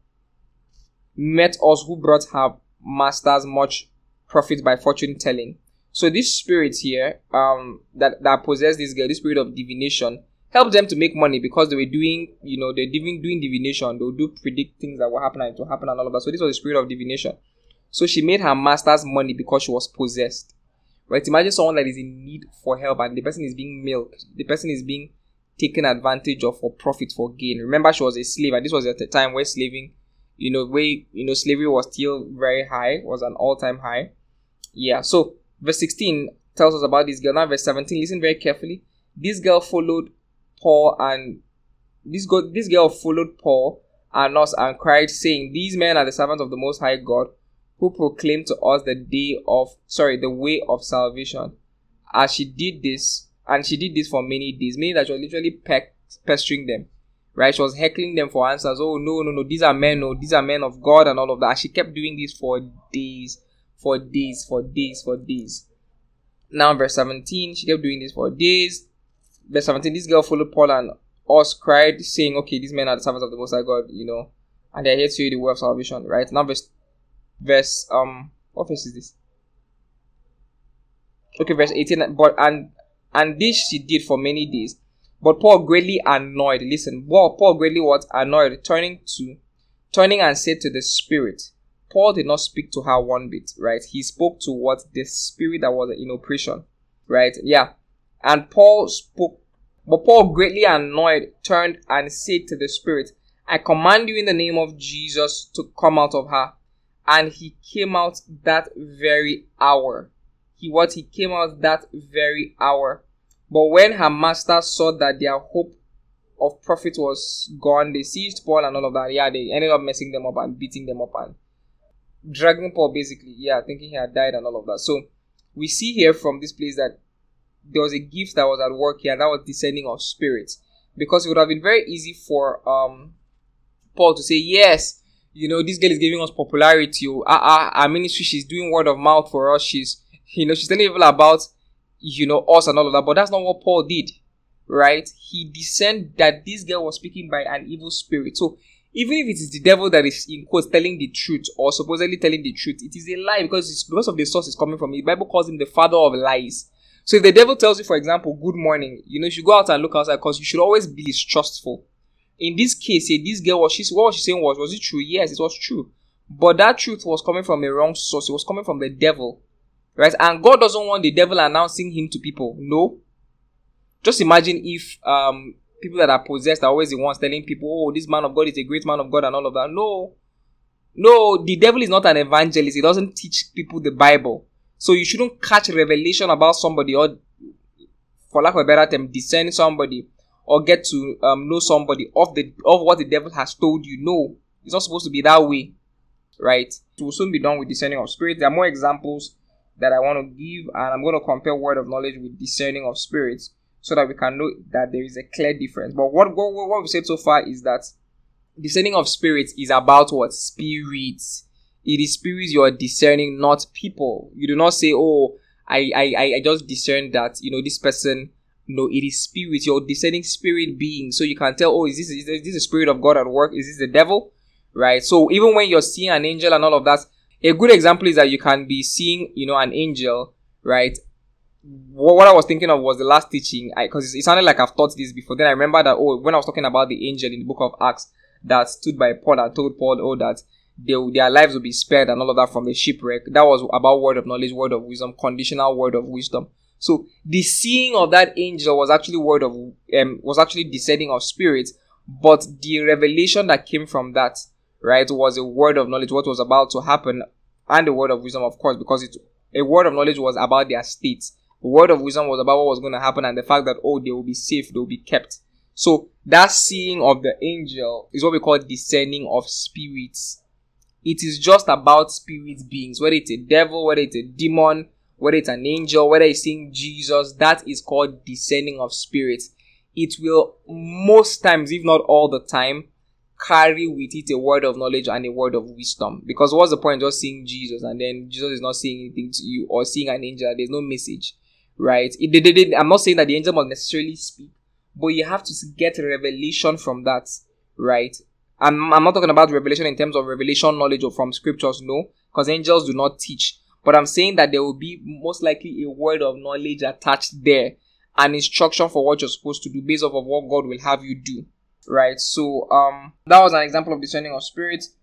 met us, who brought her masters much profit by fortune telling. So this spirit here, um, that that possessed this girl, this spirit of divination, helped them to make money because they were doing, you know, they're doing, doing divination. They'll do predict things that will happen and it will happen and all of that. So this was the spirit of divination. So she made her masters money because she was possessed. Right? Imagine someone that is in need for help and the person is being milked. The person is being taken advantage of for profit, for gain. Remember, she was a slave, and this was at a time where slaving, you know, where, you know, slavery was still very high, was an all-time high. Yeah. So verse sixteen tells us about this girl. Now verse seventeen, listen very carefully. This girl followed Paul and this girl, this girl followed Paul and us and cried, saying, "These men are the servants of the Most High God, who proclaim to us the day of, sorry, the way of salvation." As she did this, and she did this for many days, meaning that she was literally pe- pestering them, right? She was heckling them for answers. Oh, no, no, no, these are men, no, these are men of God and all of that. And she kept doing this for days, for days, for days, for days. Now, verse seventeen, she kept doing this for days. Verse seventeen, this girl followed Paul and us, cried, saying, "Okay, these men are the servants of the Most High God, you know, and they're here to you the way of salvation," right? Now, verse, verse, um, what verse is this? Okay, verse eighteen, but, and, and this she did for many days. But Paul greatly annoyed. Listen, Paul, Paul greatly was annoyed, turning to, turning and said to the spirit. Paul did not speak to her one bit, right? He spoke to what the spirit that was in oppression, right? Yeah. And Paul spoke, but Paul greatly annoyed, turned and said to the spirit, I command you in the name of Jesus to come out of her. And he came out that very hour. He what? He came out that very hour. But when her master saw that their hope of profit was gone, they seized Paul and all of that. Yeah, they ended up messing them up and beating them up and dragging Paul basically. Yeah, thinking he had died and all of that. So we see here from this place that there was a gift that was at work here, and that was discerning of spirits. Because it would have been very easy for um Paul to say, yes, you know, this girl is giving us popularity. Our, our, our ministry, she's doing word of mouth for us. She's, you know, she's telling people about, you know, us and all of that. But that's not what Paul did, right? He discerned that this girl was speaking by an evil spirit. So even if it is the devil that is, in quotes, telling the truth or supposedly telling the truth, it is a lie because it's because of the source it's coming from. The Bible calls him the father of lies. So if the devil tells you, for example, good morning, you know, you should go out and look outside because you should always be distrustful. In this case, say this girl, what she what was she saying was, was it true? Yes, it was true. But that truth was coming from a wrong source. It was coming from the devil. Right? And God doesn't want the devil announcing him to people. No. Just imagine if um people that are possessed are always the ones telling people, oh, this man of God is a great man of God and all of that. No. No, the devil is not an evangelist. He doesn't teach people the Bible. So you shouldn't catch revelation about somebody or, for lack of a better term, discern somebody or get to um, know somebody of the of what the devil has told you. No, it's not supposed to be that way, right? It will soon be done with discerning of spirits. There are more examples that I want to give, and I'm going to compare word of knowledge with discerning of spirits so that we can know that there is a clear difference. But what what, what we've said so far is that discerning of spirits is about what? Spirits. It is spirits you are discerning, not people. You do not say, oh, I I I just discerned that, you know, this person. No, it is spirit. You're discerning spirit beings. So you can tell, oh, is this, is this the spirit of God at work? Is this the devil? Right? So even when you're seeing an angel and all of that, a good example is that you can be seeing, you know, an angel, right? What, what I was thinking of was the last teaching, because it, it sounded like I've taught this before. Then I remember that, oh, when I was talking about the angel in the book of Acts that stood by Paul and told Paul, oh, that they, their lives will be spared and all of that from the shipwreck. That was about word of knowledge, word of wisdom, conditional word of wisdom. So the seeing of that angel was actually word of um was actually descending of spirits, but the revelation that came from that, right, was a word of knowledge, what was about to happen, and the word of wisdom, of course, because it a word of knowledge was about their state. The word of wisdom was about what was going to happen and the fact that, oh, they will be safe, they will be kept. So that seeing of the angel is what we call discerning of spirits. It is just about spirit beings, whether it's a devil, whether it's a demon, whether it's an angel, whether it's seeing Jesus. That is called discerning of spirits. It will most times, if not all the time, carry with it a word of knowledge and a word of wisdom. Because what's the point of just seeing Jesus and then Jesus is not saying anything to you, or seeing an angel and there's no message, right? It, they, they, they, I'm not saying that the angel must necessarily speak, but you have to get a revelation from that, right? I'm, I'm not talking about revelation in terms of revelation knowledge or from scriptures, no, because angels do not teach. But I'm saying that there will be most likely a word of knowledge attached there, an instruction for what you're supposed to do based off of what God will have you do, right? So um, that was an example of discerning of spirits.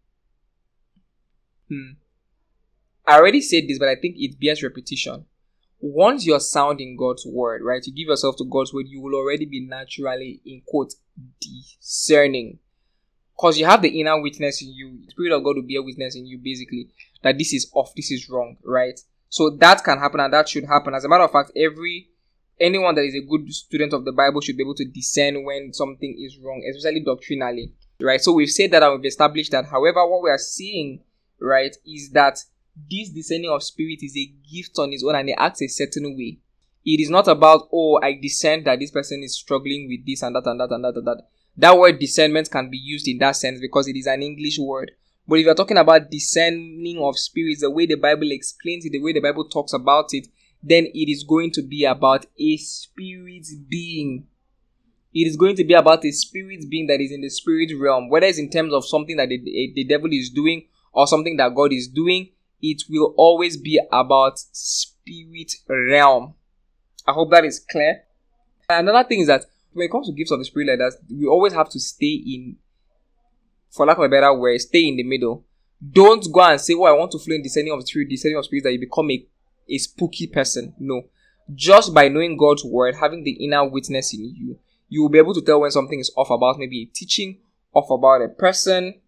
Hmm. I already said this, but I think it bears repetition. Once you're sound in God's word, right, you give yourself to God's word, you will already be naturally, in quote, discerning. Because you have the inner witness in you. The Spirit of God will bear witness in you, basically, that this is off, this is wrong, right? So that can happen and that should happen. As a matter of fact, every anyone that is a good student of the Bible should be able to discern when something is wrong, especially doctrinally, right? So we've said that and we've established that. However, what we are seeing, right, is that this discerning of spirit is a gift on its own and it acts a certain way. It is not about, oh, I discern that this person is struggling with this and that and that and that and that. That word discernment can be used in that sense because it is an English word. But if you're talking about discerning of spirits, the way the Bible explains it, the way the Bible talks about it, then it is going to be about a spirit being. It is going to be about a spirit being that is in the spirit realm. Whether it's in terms of something that the, the devil is doing or something that God is doing, it will always be about spirit realm. I hope that is clear. Another thing is that when it comes to gifts of the Spirit like that, we always have to stay in, for lack of a better word, stay in the middle. Don't go and say, oh, I want to flow in discerning of spirit, discerning of spirit, that you become a, a spooky person. No. Just by knowing God's word, having the inner witness in you, you will be able to tell when something is off about maybe a teaching, off about a person,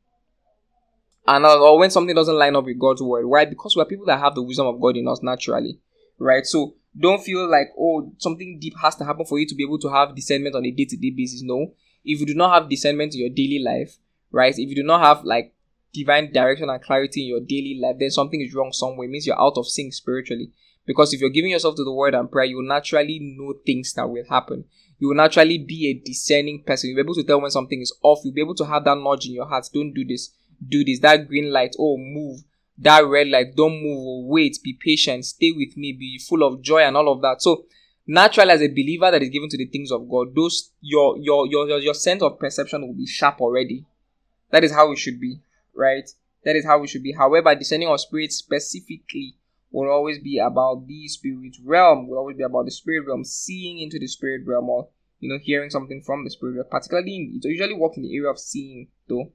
and or when something doesn't line up with God's word. Why? Because we are people that have the wisdom of God in us naturally. Right? So don't feel like, oh, something deep has to happen for you to be able to have discernment on a day-to-day basis. No. If you do not have discernment in your daily life, right? If you do not have like divine direction and clarity in your daily life, then something is wrong somewhere. It means you're out of sync spiritually. Because if you're giving yourself to the word and prayer, you will naturally know things that will happen. You will naturally be a discerning person. You'll be able to tell when something is off. You'll be able to have that nudge in your heart. Don't do this. Do this. That green light. Oh, move. That red light. Don't move. Oh, wait. Be patient. Stay with me. Be full of joy and all of that. So, naturally, as a believer that is given to the things of God, those your your your your, your sense of perception will be sharp already. That is how it should be. Right? That is how it should be. However, discerning of spirit specifically will always be about the spirit realm. Will always be about the spirit realm, seeing into the spirit realm, or you know, hearing something from the spirit realm. Particularly, in, it usually works in the area of seeing, though.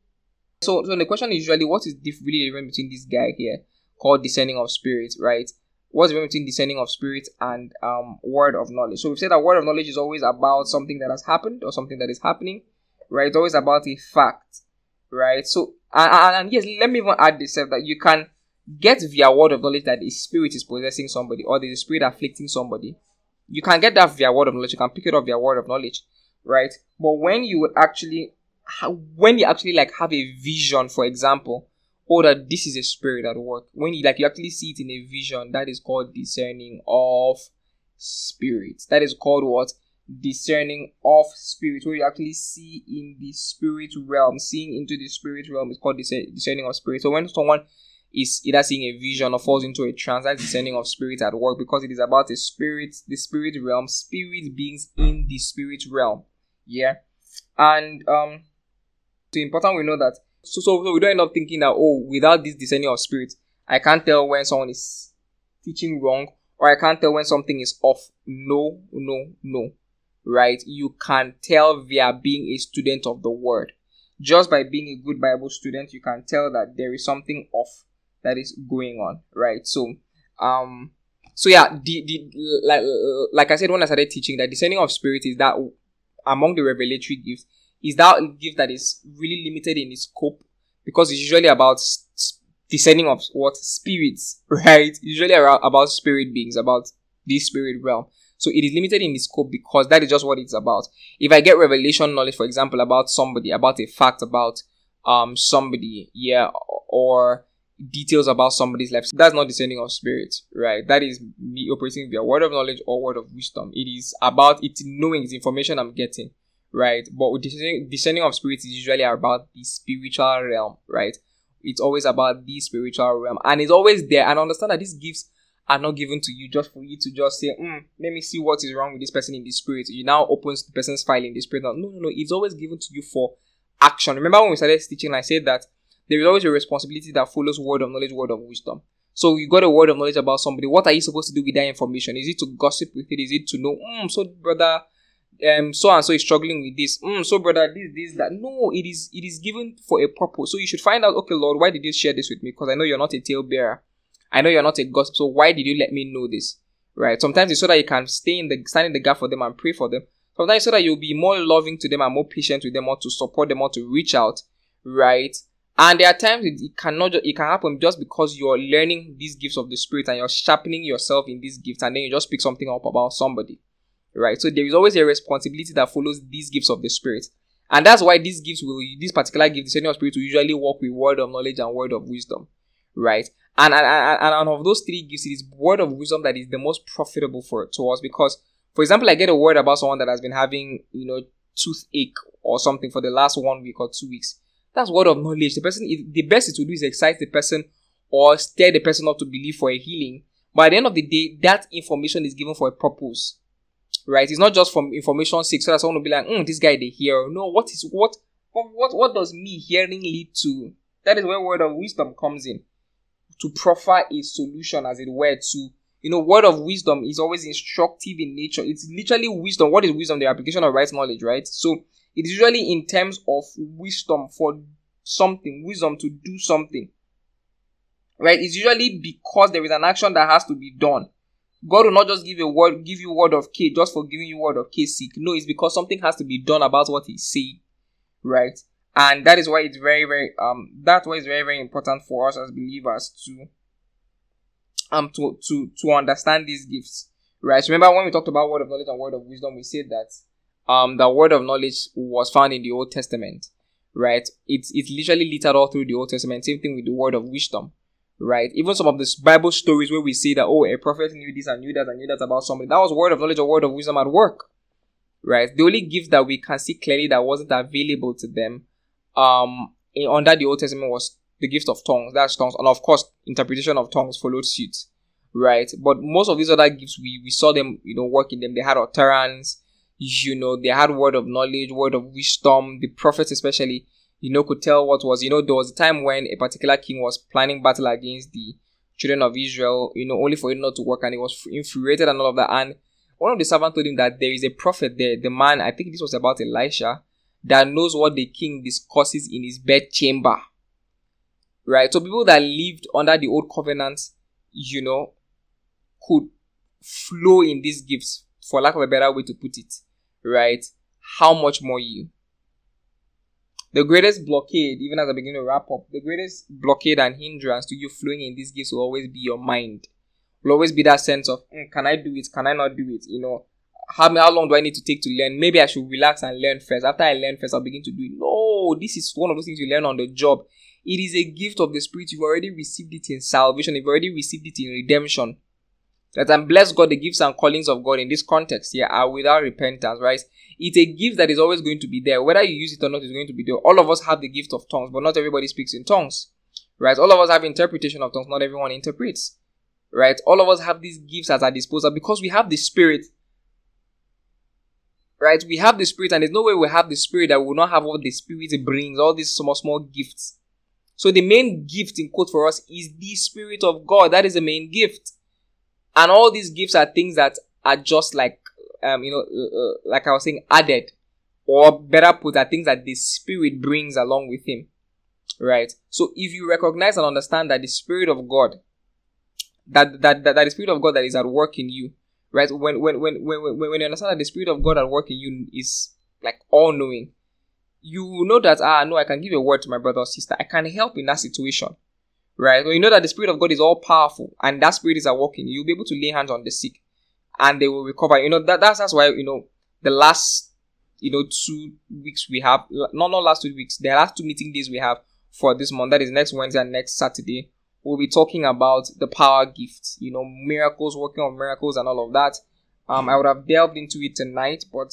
So, so the question is usually, what is diff- really different between this guy here called discerning of spirit, right? What's the difference between discerning of spirit and um word of knowledge? So we've said that word of knowledge is always about something that has happened or something that is happening, right? It's always about a fact, right? So, and, and, and yes, let me even add this that you can get via word of knowledge that a spirit is possessing somebody or there's a spirit afflicting somebody. You can get that via word of knowledge. You can pick it up via word of knowledge, right? But when you would actually, when you actually like have a vision, for example, or that this is a spirit at work, when you like you actually see it in a vision, that is called discerning of spirit. That is called what? Discerning of spirit. Where you actually see in the spirit realm, seeing into the spirit realm is called discerning of spirit. So when someone is either seeing a vision or falls into a trance, that's discerning of spirit at work, because it is about a spirit, the spirit realm, spirit beings in the spirit realm. Yeah. And um it's important we know that. So, so, so we don't end up thinking that, oh, without this discerning of spirit, I can't tell when someone is teaching wrong, or I can't tell when something is off. No, no, no. Right? You can tell via being a student of the word. Just by being a good Bible student, you can tell that there is something off that is going on, right? So, um, so yeah, the, the like like I said when I started teaching, that discerning of spirit is that among the revelatory gifts is that gift that is really limited in its scope, because it's usually about discerning of what spirits, right? It's usually about spirit beings, about the spirit realm. So it is limited in its scope because that is just what it's about. If I get revelation knowledge, for example, about somebody, about a fact about um somebody, yeah, or details about somebody's life, that's not discerning of spirit, right? That is me operating via word of knowledge or word of wisdom. It is about it knowing, it's information I'm getting, right? But with discerning, discerning of spirit is usually about the spiritual realm, right? It's always about the spiritual realm, and it's always there. And understand that these gifts are not given to you just for you to just say, mm, let me see what is wrong with this person in the spirit. You now open the person's file in the spirit. No, no, no. It's always given to you for action. Remember when we started teaching, I said that there is always a responsibility that follows word of knowledge, word of wisdom. So you got a word of knowledge about somebody. What are you supposed to do with that information? Is it to gossip with it? Is it to know, mm, so brother, um, so and so is struggling with this. Mm, so brother, this, this, that. No, it is, it is given for a purpose. So you should find out, okay, Lord, why did you share this with me? Because I know you're not a talebearer. I know you're not a gossip. So why did you let me know this? Right? Sometimes it's so that you can stay in the, stand in the gap for them and pray for them. Sometimes it's so that you'll be more loving to them and more patient with them, or to support them, or to reach out. Right? And there are times it, it cannot just, it can happen just because you're learning these gifts of the spirit and you're sharpening yourself in these gifts, and then you just pick something up about somebody, right? So there is always a responsibility that follows these gifts of the spirit, and that's why these gifts will, this particular gift, the discerning of spirit, will usually work with word of knowledge and word of wisdom, right? And and, and and of those three gifts, it is word of wisdom that is the most profitable for to us, because, for example, I get a word about someone that has been having, you know, toothache or something for the last one week or two weeks. That's word of knowledge. The person, the best it will do is excite the person or stir the person up to believe for a healing. But at the end of the day, that information is given for a purpose, right? It's not just from information sake, so that someone will be like, mm, this guy they hear. No, what is what, what, what, what does me hearing lead to? That is where word of wisdom comes in, to proffer a solution, as it were, to You know, word of wisdom is always instructive in nature. It's literally wisdom. What is wisdom? The application of right knowledge, right? So it is usually in terms of wisdom for something, wisdom to do something, right? It's usually because there is an action that has to be done. God will not just give a word, give you word of K just for giving you word of K sake. No, it's because something has to be done about what He's saying, right? And that is why it's very, very um. That's why it's very, very important for us as believers to um to to to understand these gifts, right? So remember when we talked about word of knowledge and word of wisdom, we said that um the word of knowledge was found in the Old Testament, right? It's it's literally littered all through the Old Testament. Same thing with the word of wisdom. Right, even some of the Bible stories where we see that, oh, a prophet knew this and knew that and knew that about somebody, that was word of knowledge or word of wisdom at work. Right, the only gift that we can see clearly that wasn't available to them um in, under the Old Testament was the gift of tongues. That's tongues, and of course interpretation of tongues followed suit. Right, but most of these other gifts, we we saw them, you know, work in them. They had utterance, you know, they had word of knowledge, word of wisdom. The prophets especially, you know, could tell what was, you know, there was a time when a particular king was planning battle against the children of Israel, you know, only for it not to work, and he was infuriated and all of that. And one of the servants told him that there is a prophet there, the man, I think this was about Elisha, that knows what the king discusses in his bed chamber. Right? So people that lived under the old covenant, you know, could flow in these gifts, for lack of a better way to put it. Right? How much more you? The greatest blockade, even as I begin to wrap up, the greatest blockade and hindrance to you flowing in these gifts will always be your mind. Will always be that sense of, mm, can I do it? Can I not do it? You know, how, how long do I need to take to learn? Maybe I should relax and learn first. After I learn first, I'll begin to do it. No, this is one of those things you learn on the job. It is a gift of the Spirit. You've already received it in salvation. You've already received it in redemption. That and bless God, the gifts and callings of God in this context here are without repentance, right? It's a gift that is always going to be there. Whether you use it or not, it's going to be there. All of us have the gift of tongues, but not everybody speaks in tongues, right? All of us have interpretation of tongues. Not everyone interprets, right? All of us have these gifts at our disposal because we have the Spirit, right? We have the Spirit, and there's no way we have the Spirit that we will not have what the Spirit brings, all these small, small gifts. So the main gift, in quote, for us is the Spirit of God. That is the main gift. And all these gifts are things that are just like, um, you know, uh, like I was saying, added, or better put, are things that the Spirit brings along with Him, right? So if you recognize and understand that the Spirit of God, that that that, that the Spirit of God that is at work in you, right? When when when when when, when you understand that the Spirit of God at work in you is like all-knowing, you know that ah no, I can give a word to my brother or sister. I can help in that situation. Right? When you know that the Spirit of God is all powerful and that Spirit is at work in you, you'll be able to lay hands on the sick and they will recover. You know, that, that's that's why, you know, the last, you know, two weeks we have, not, not last two weeks, the last two meeting days we have for this month, that is next Wednesday and next Saturday, we'll be talking about the power gift, you know, miracles, working on miracles and all of that. Um, I would have delved into it tonight, but,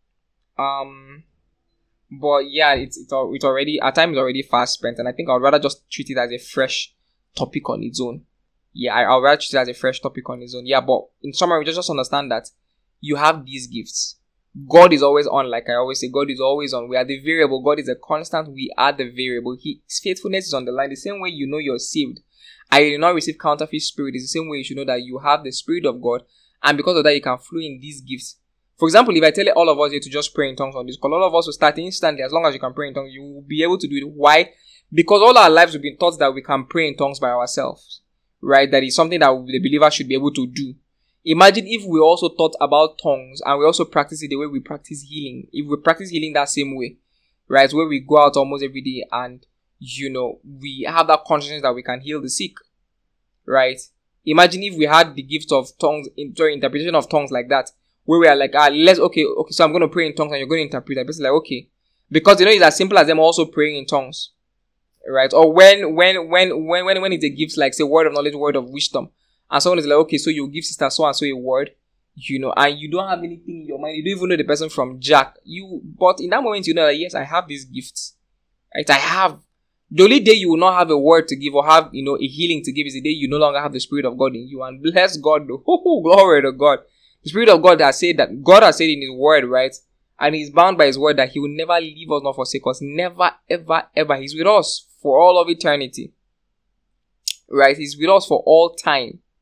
um, but yeah, it's, it's, it's already, our time is already fast spent, and I think I'd rather just treat it as a fresh topic on its own. Yeah, I, I'll rather treat it as a fresh topic on its own. Yeah, but in summary, just, just understand that you have these gifts. God is always on, like I always say, God is always on. We are the variable. God is a constant. We are the variable. His faithfulness is on the line. The same way you know you're saved, I did not receive counterfeit spirit. It's the same way you should know that you have the Spirit of God, and because of that, you can flow in these gifts. For example, if I tell all of us here to just pray in tongues on this call, all of us will start instantly. As long as you can pray in tongues, you will be able to do it. Why? Because all our lives we've been taught that we can pray in tongues by ourselves, right? That is something that the believer should be able to do. Imagine if we also thought about tongues and we also practice it the way we practice healing. If we practice healing that same way, right? Where we go out almost every day and, you know, we have that consciousness that we can heal the sick, right? Imagine if we had the gift of tongues, interpretation of tongues like that, where we are like, ah, let's, okay, okay, so I'm going to pray in tongues and you're going to interpret. I'm just like, okay. Because, you know, it's as simple as them also praying in tongues. Right? Or when, when, when, when, when, when it's a gift, like say word of knowledge, word of wisdom, and someone is like, okay, so you give sister so and so a word, you know, and you don't have anything in your mind, you don't even know the person from Jack. You, but in that moment, you know that yes, I have these gifts, right? I have. The only day you will not have a word to give or have, you know, a healing to give is the day you no longer have the Spirit of God in you. And bless God, oh, glory to God. The Spirit of God has said that God has said in His word, right? And He's bound by His word that He will never leave us nor forsake us. Never, ever, ever. He's with us for all of eternity. Right? He's with us for all time.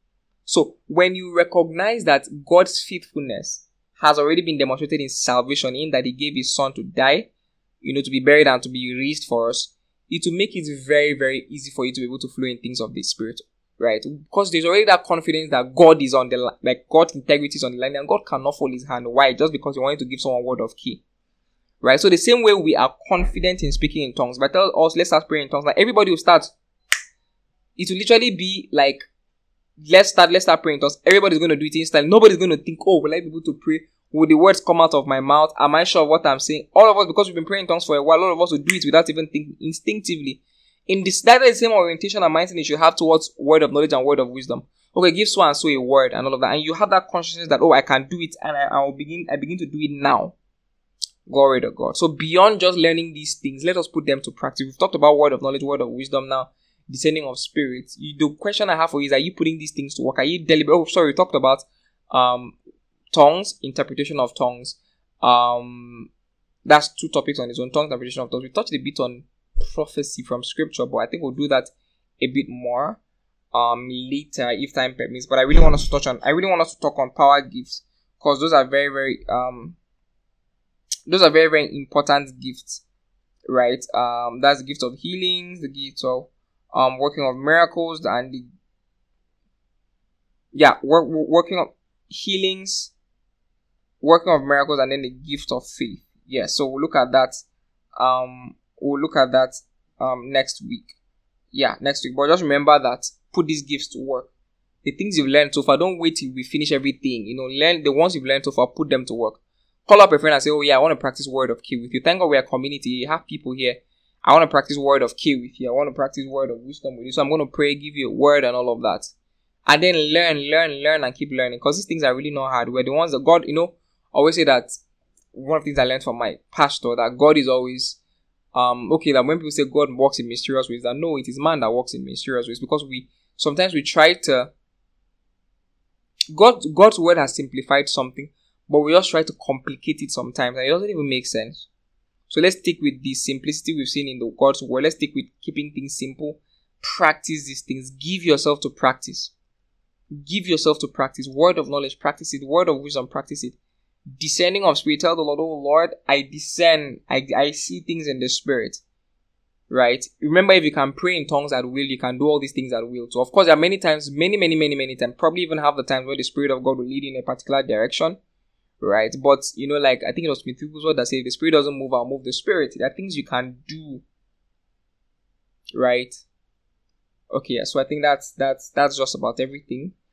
So when you recognize that God's faithfulness has already been demonstrated in salvation, in that he gave his son to die, you know, to be buried and to be raised for us, it will make it very, very easy for you to be able to flow in things of the Spirit, right? Because there's already that confidence that God is on the line, like God's integrity is on the line, and God cannot fold his hand. Why? Just because he wanted to give someone word of key, right? So the same way we are confident in speaking in tongues, but tell us, let's start praying in tongues. Like everybody will start. It will literally be like, let's start, let's start praying in tongues. Everybody's going to do it instantly. Nobody's going to think, oh, will I be able to pray? Will the words come out of my mouth? Am I sure of what I'm saying? All of us, because we've been praying in tongues for a while, all of us will do it without even thinking, instinctively. In this, that is the same orientation and mindset you should have towards word of knowledge and word of wisdom. Okay, give so and so a word and all of that, and you have that consciousness that, oh, I can do it, and I, I will begin, I begin to do it now. Glory to God. So beyond just learning these things, let us put them to practice. We've talked about word of knowledge, word of wisdom now, discerning of spirits. You, the question I have for you is, are you putting these things to work? Are you deliberate? Oh, sorry, we talked about um tongues, interpretation of tongues. Um, that's two topics on its own. Tongues, interpretation of tongues. We touched a bit on prophecy from scripture, but I think we'll do that a bit more um later if time permits. But I really want us to touch on. I really want us to talk on power gifts, because those are very, very um those are very, very important gifts, right? Um, that's the gift of healings, the gift of um working of miracles, and the yeah work, working of healings, working of miracles, and then the gift of faith. Yeah, so we'll look at that. Um, we'll look at that um next week. Yeah, next week. But just remember that put these gifts to work. The things you've learned so far, don't wait till we finish everything. You know, learn the ones you've learned so far, put them to work. Call up a friend and say, oh yeah, I want to practice word of key with you. Thank God we are a community. You have people here. I want to practice word of key with you. I want to practice word of wisdom with you. So I'm going to pray, give you a word and all of that. And then learn, learn, learn, and keep learning. Because these things are really not hard. We're the ones that God, you know, always say that one of the things I learned from my pastor, that God is always, um, okay, that when people say God works in mysterious ways, that no, it is man that works in mysterious ways. Because we, sometimes we try to, God, God's word has simplified something, but we just try to complicate it sometimes, and it doesn't even make sense. So let's stick with the simplicity we've seen in the God's word. Let's stick with keeping things simple. Practice these things. Give yourself to practice. Give yourself to practice. Word of knowledge, practice it. Word of wisdom, practice it. Discerning of spirit. Tell the Lord, oh Lord, I discern. I, I see things in the spirit. Right? Remember, if you can pray in tongues at will, you can do all these things at will. So of course, there are many times, many, many, many, many times, probably even half the times where the Spirit of God will lead you in a particular direction. Right? But, you know, like, I think it was Smith Wigglesworth that said, if the Spirit doesn't move, I'll move the Spirit. There are things you can do. Right? Okay, so I think that's, that's, that's just about everything.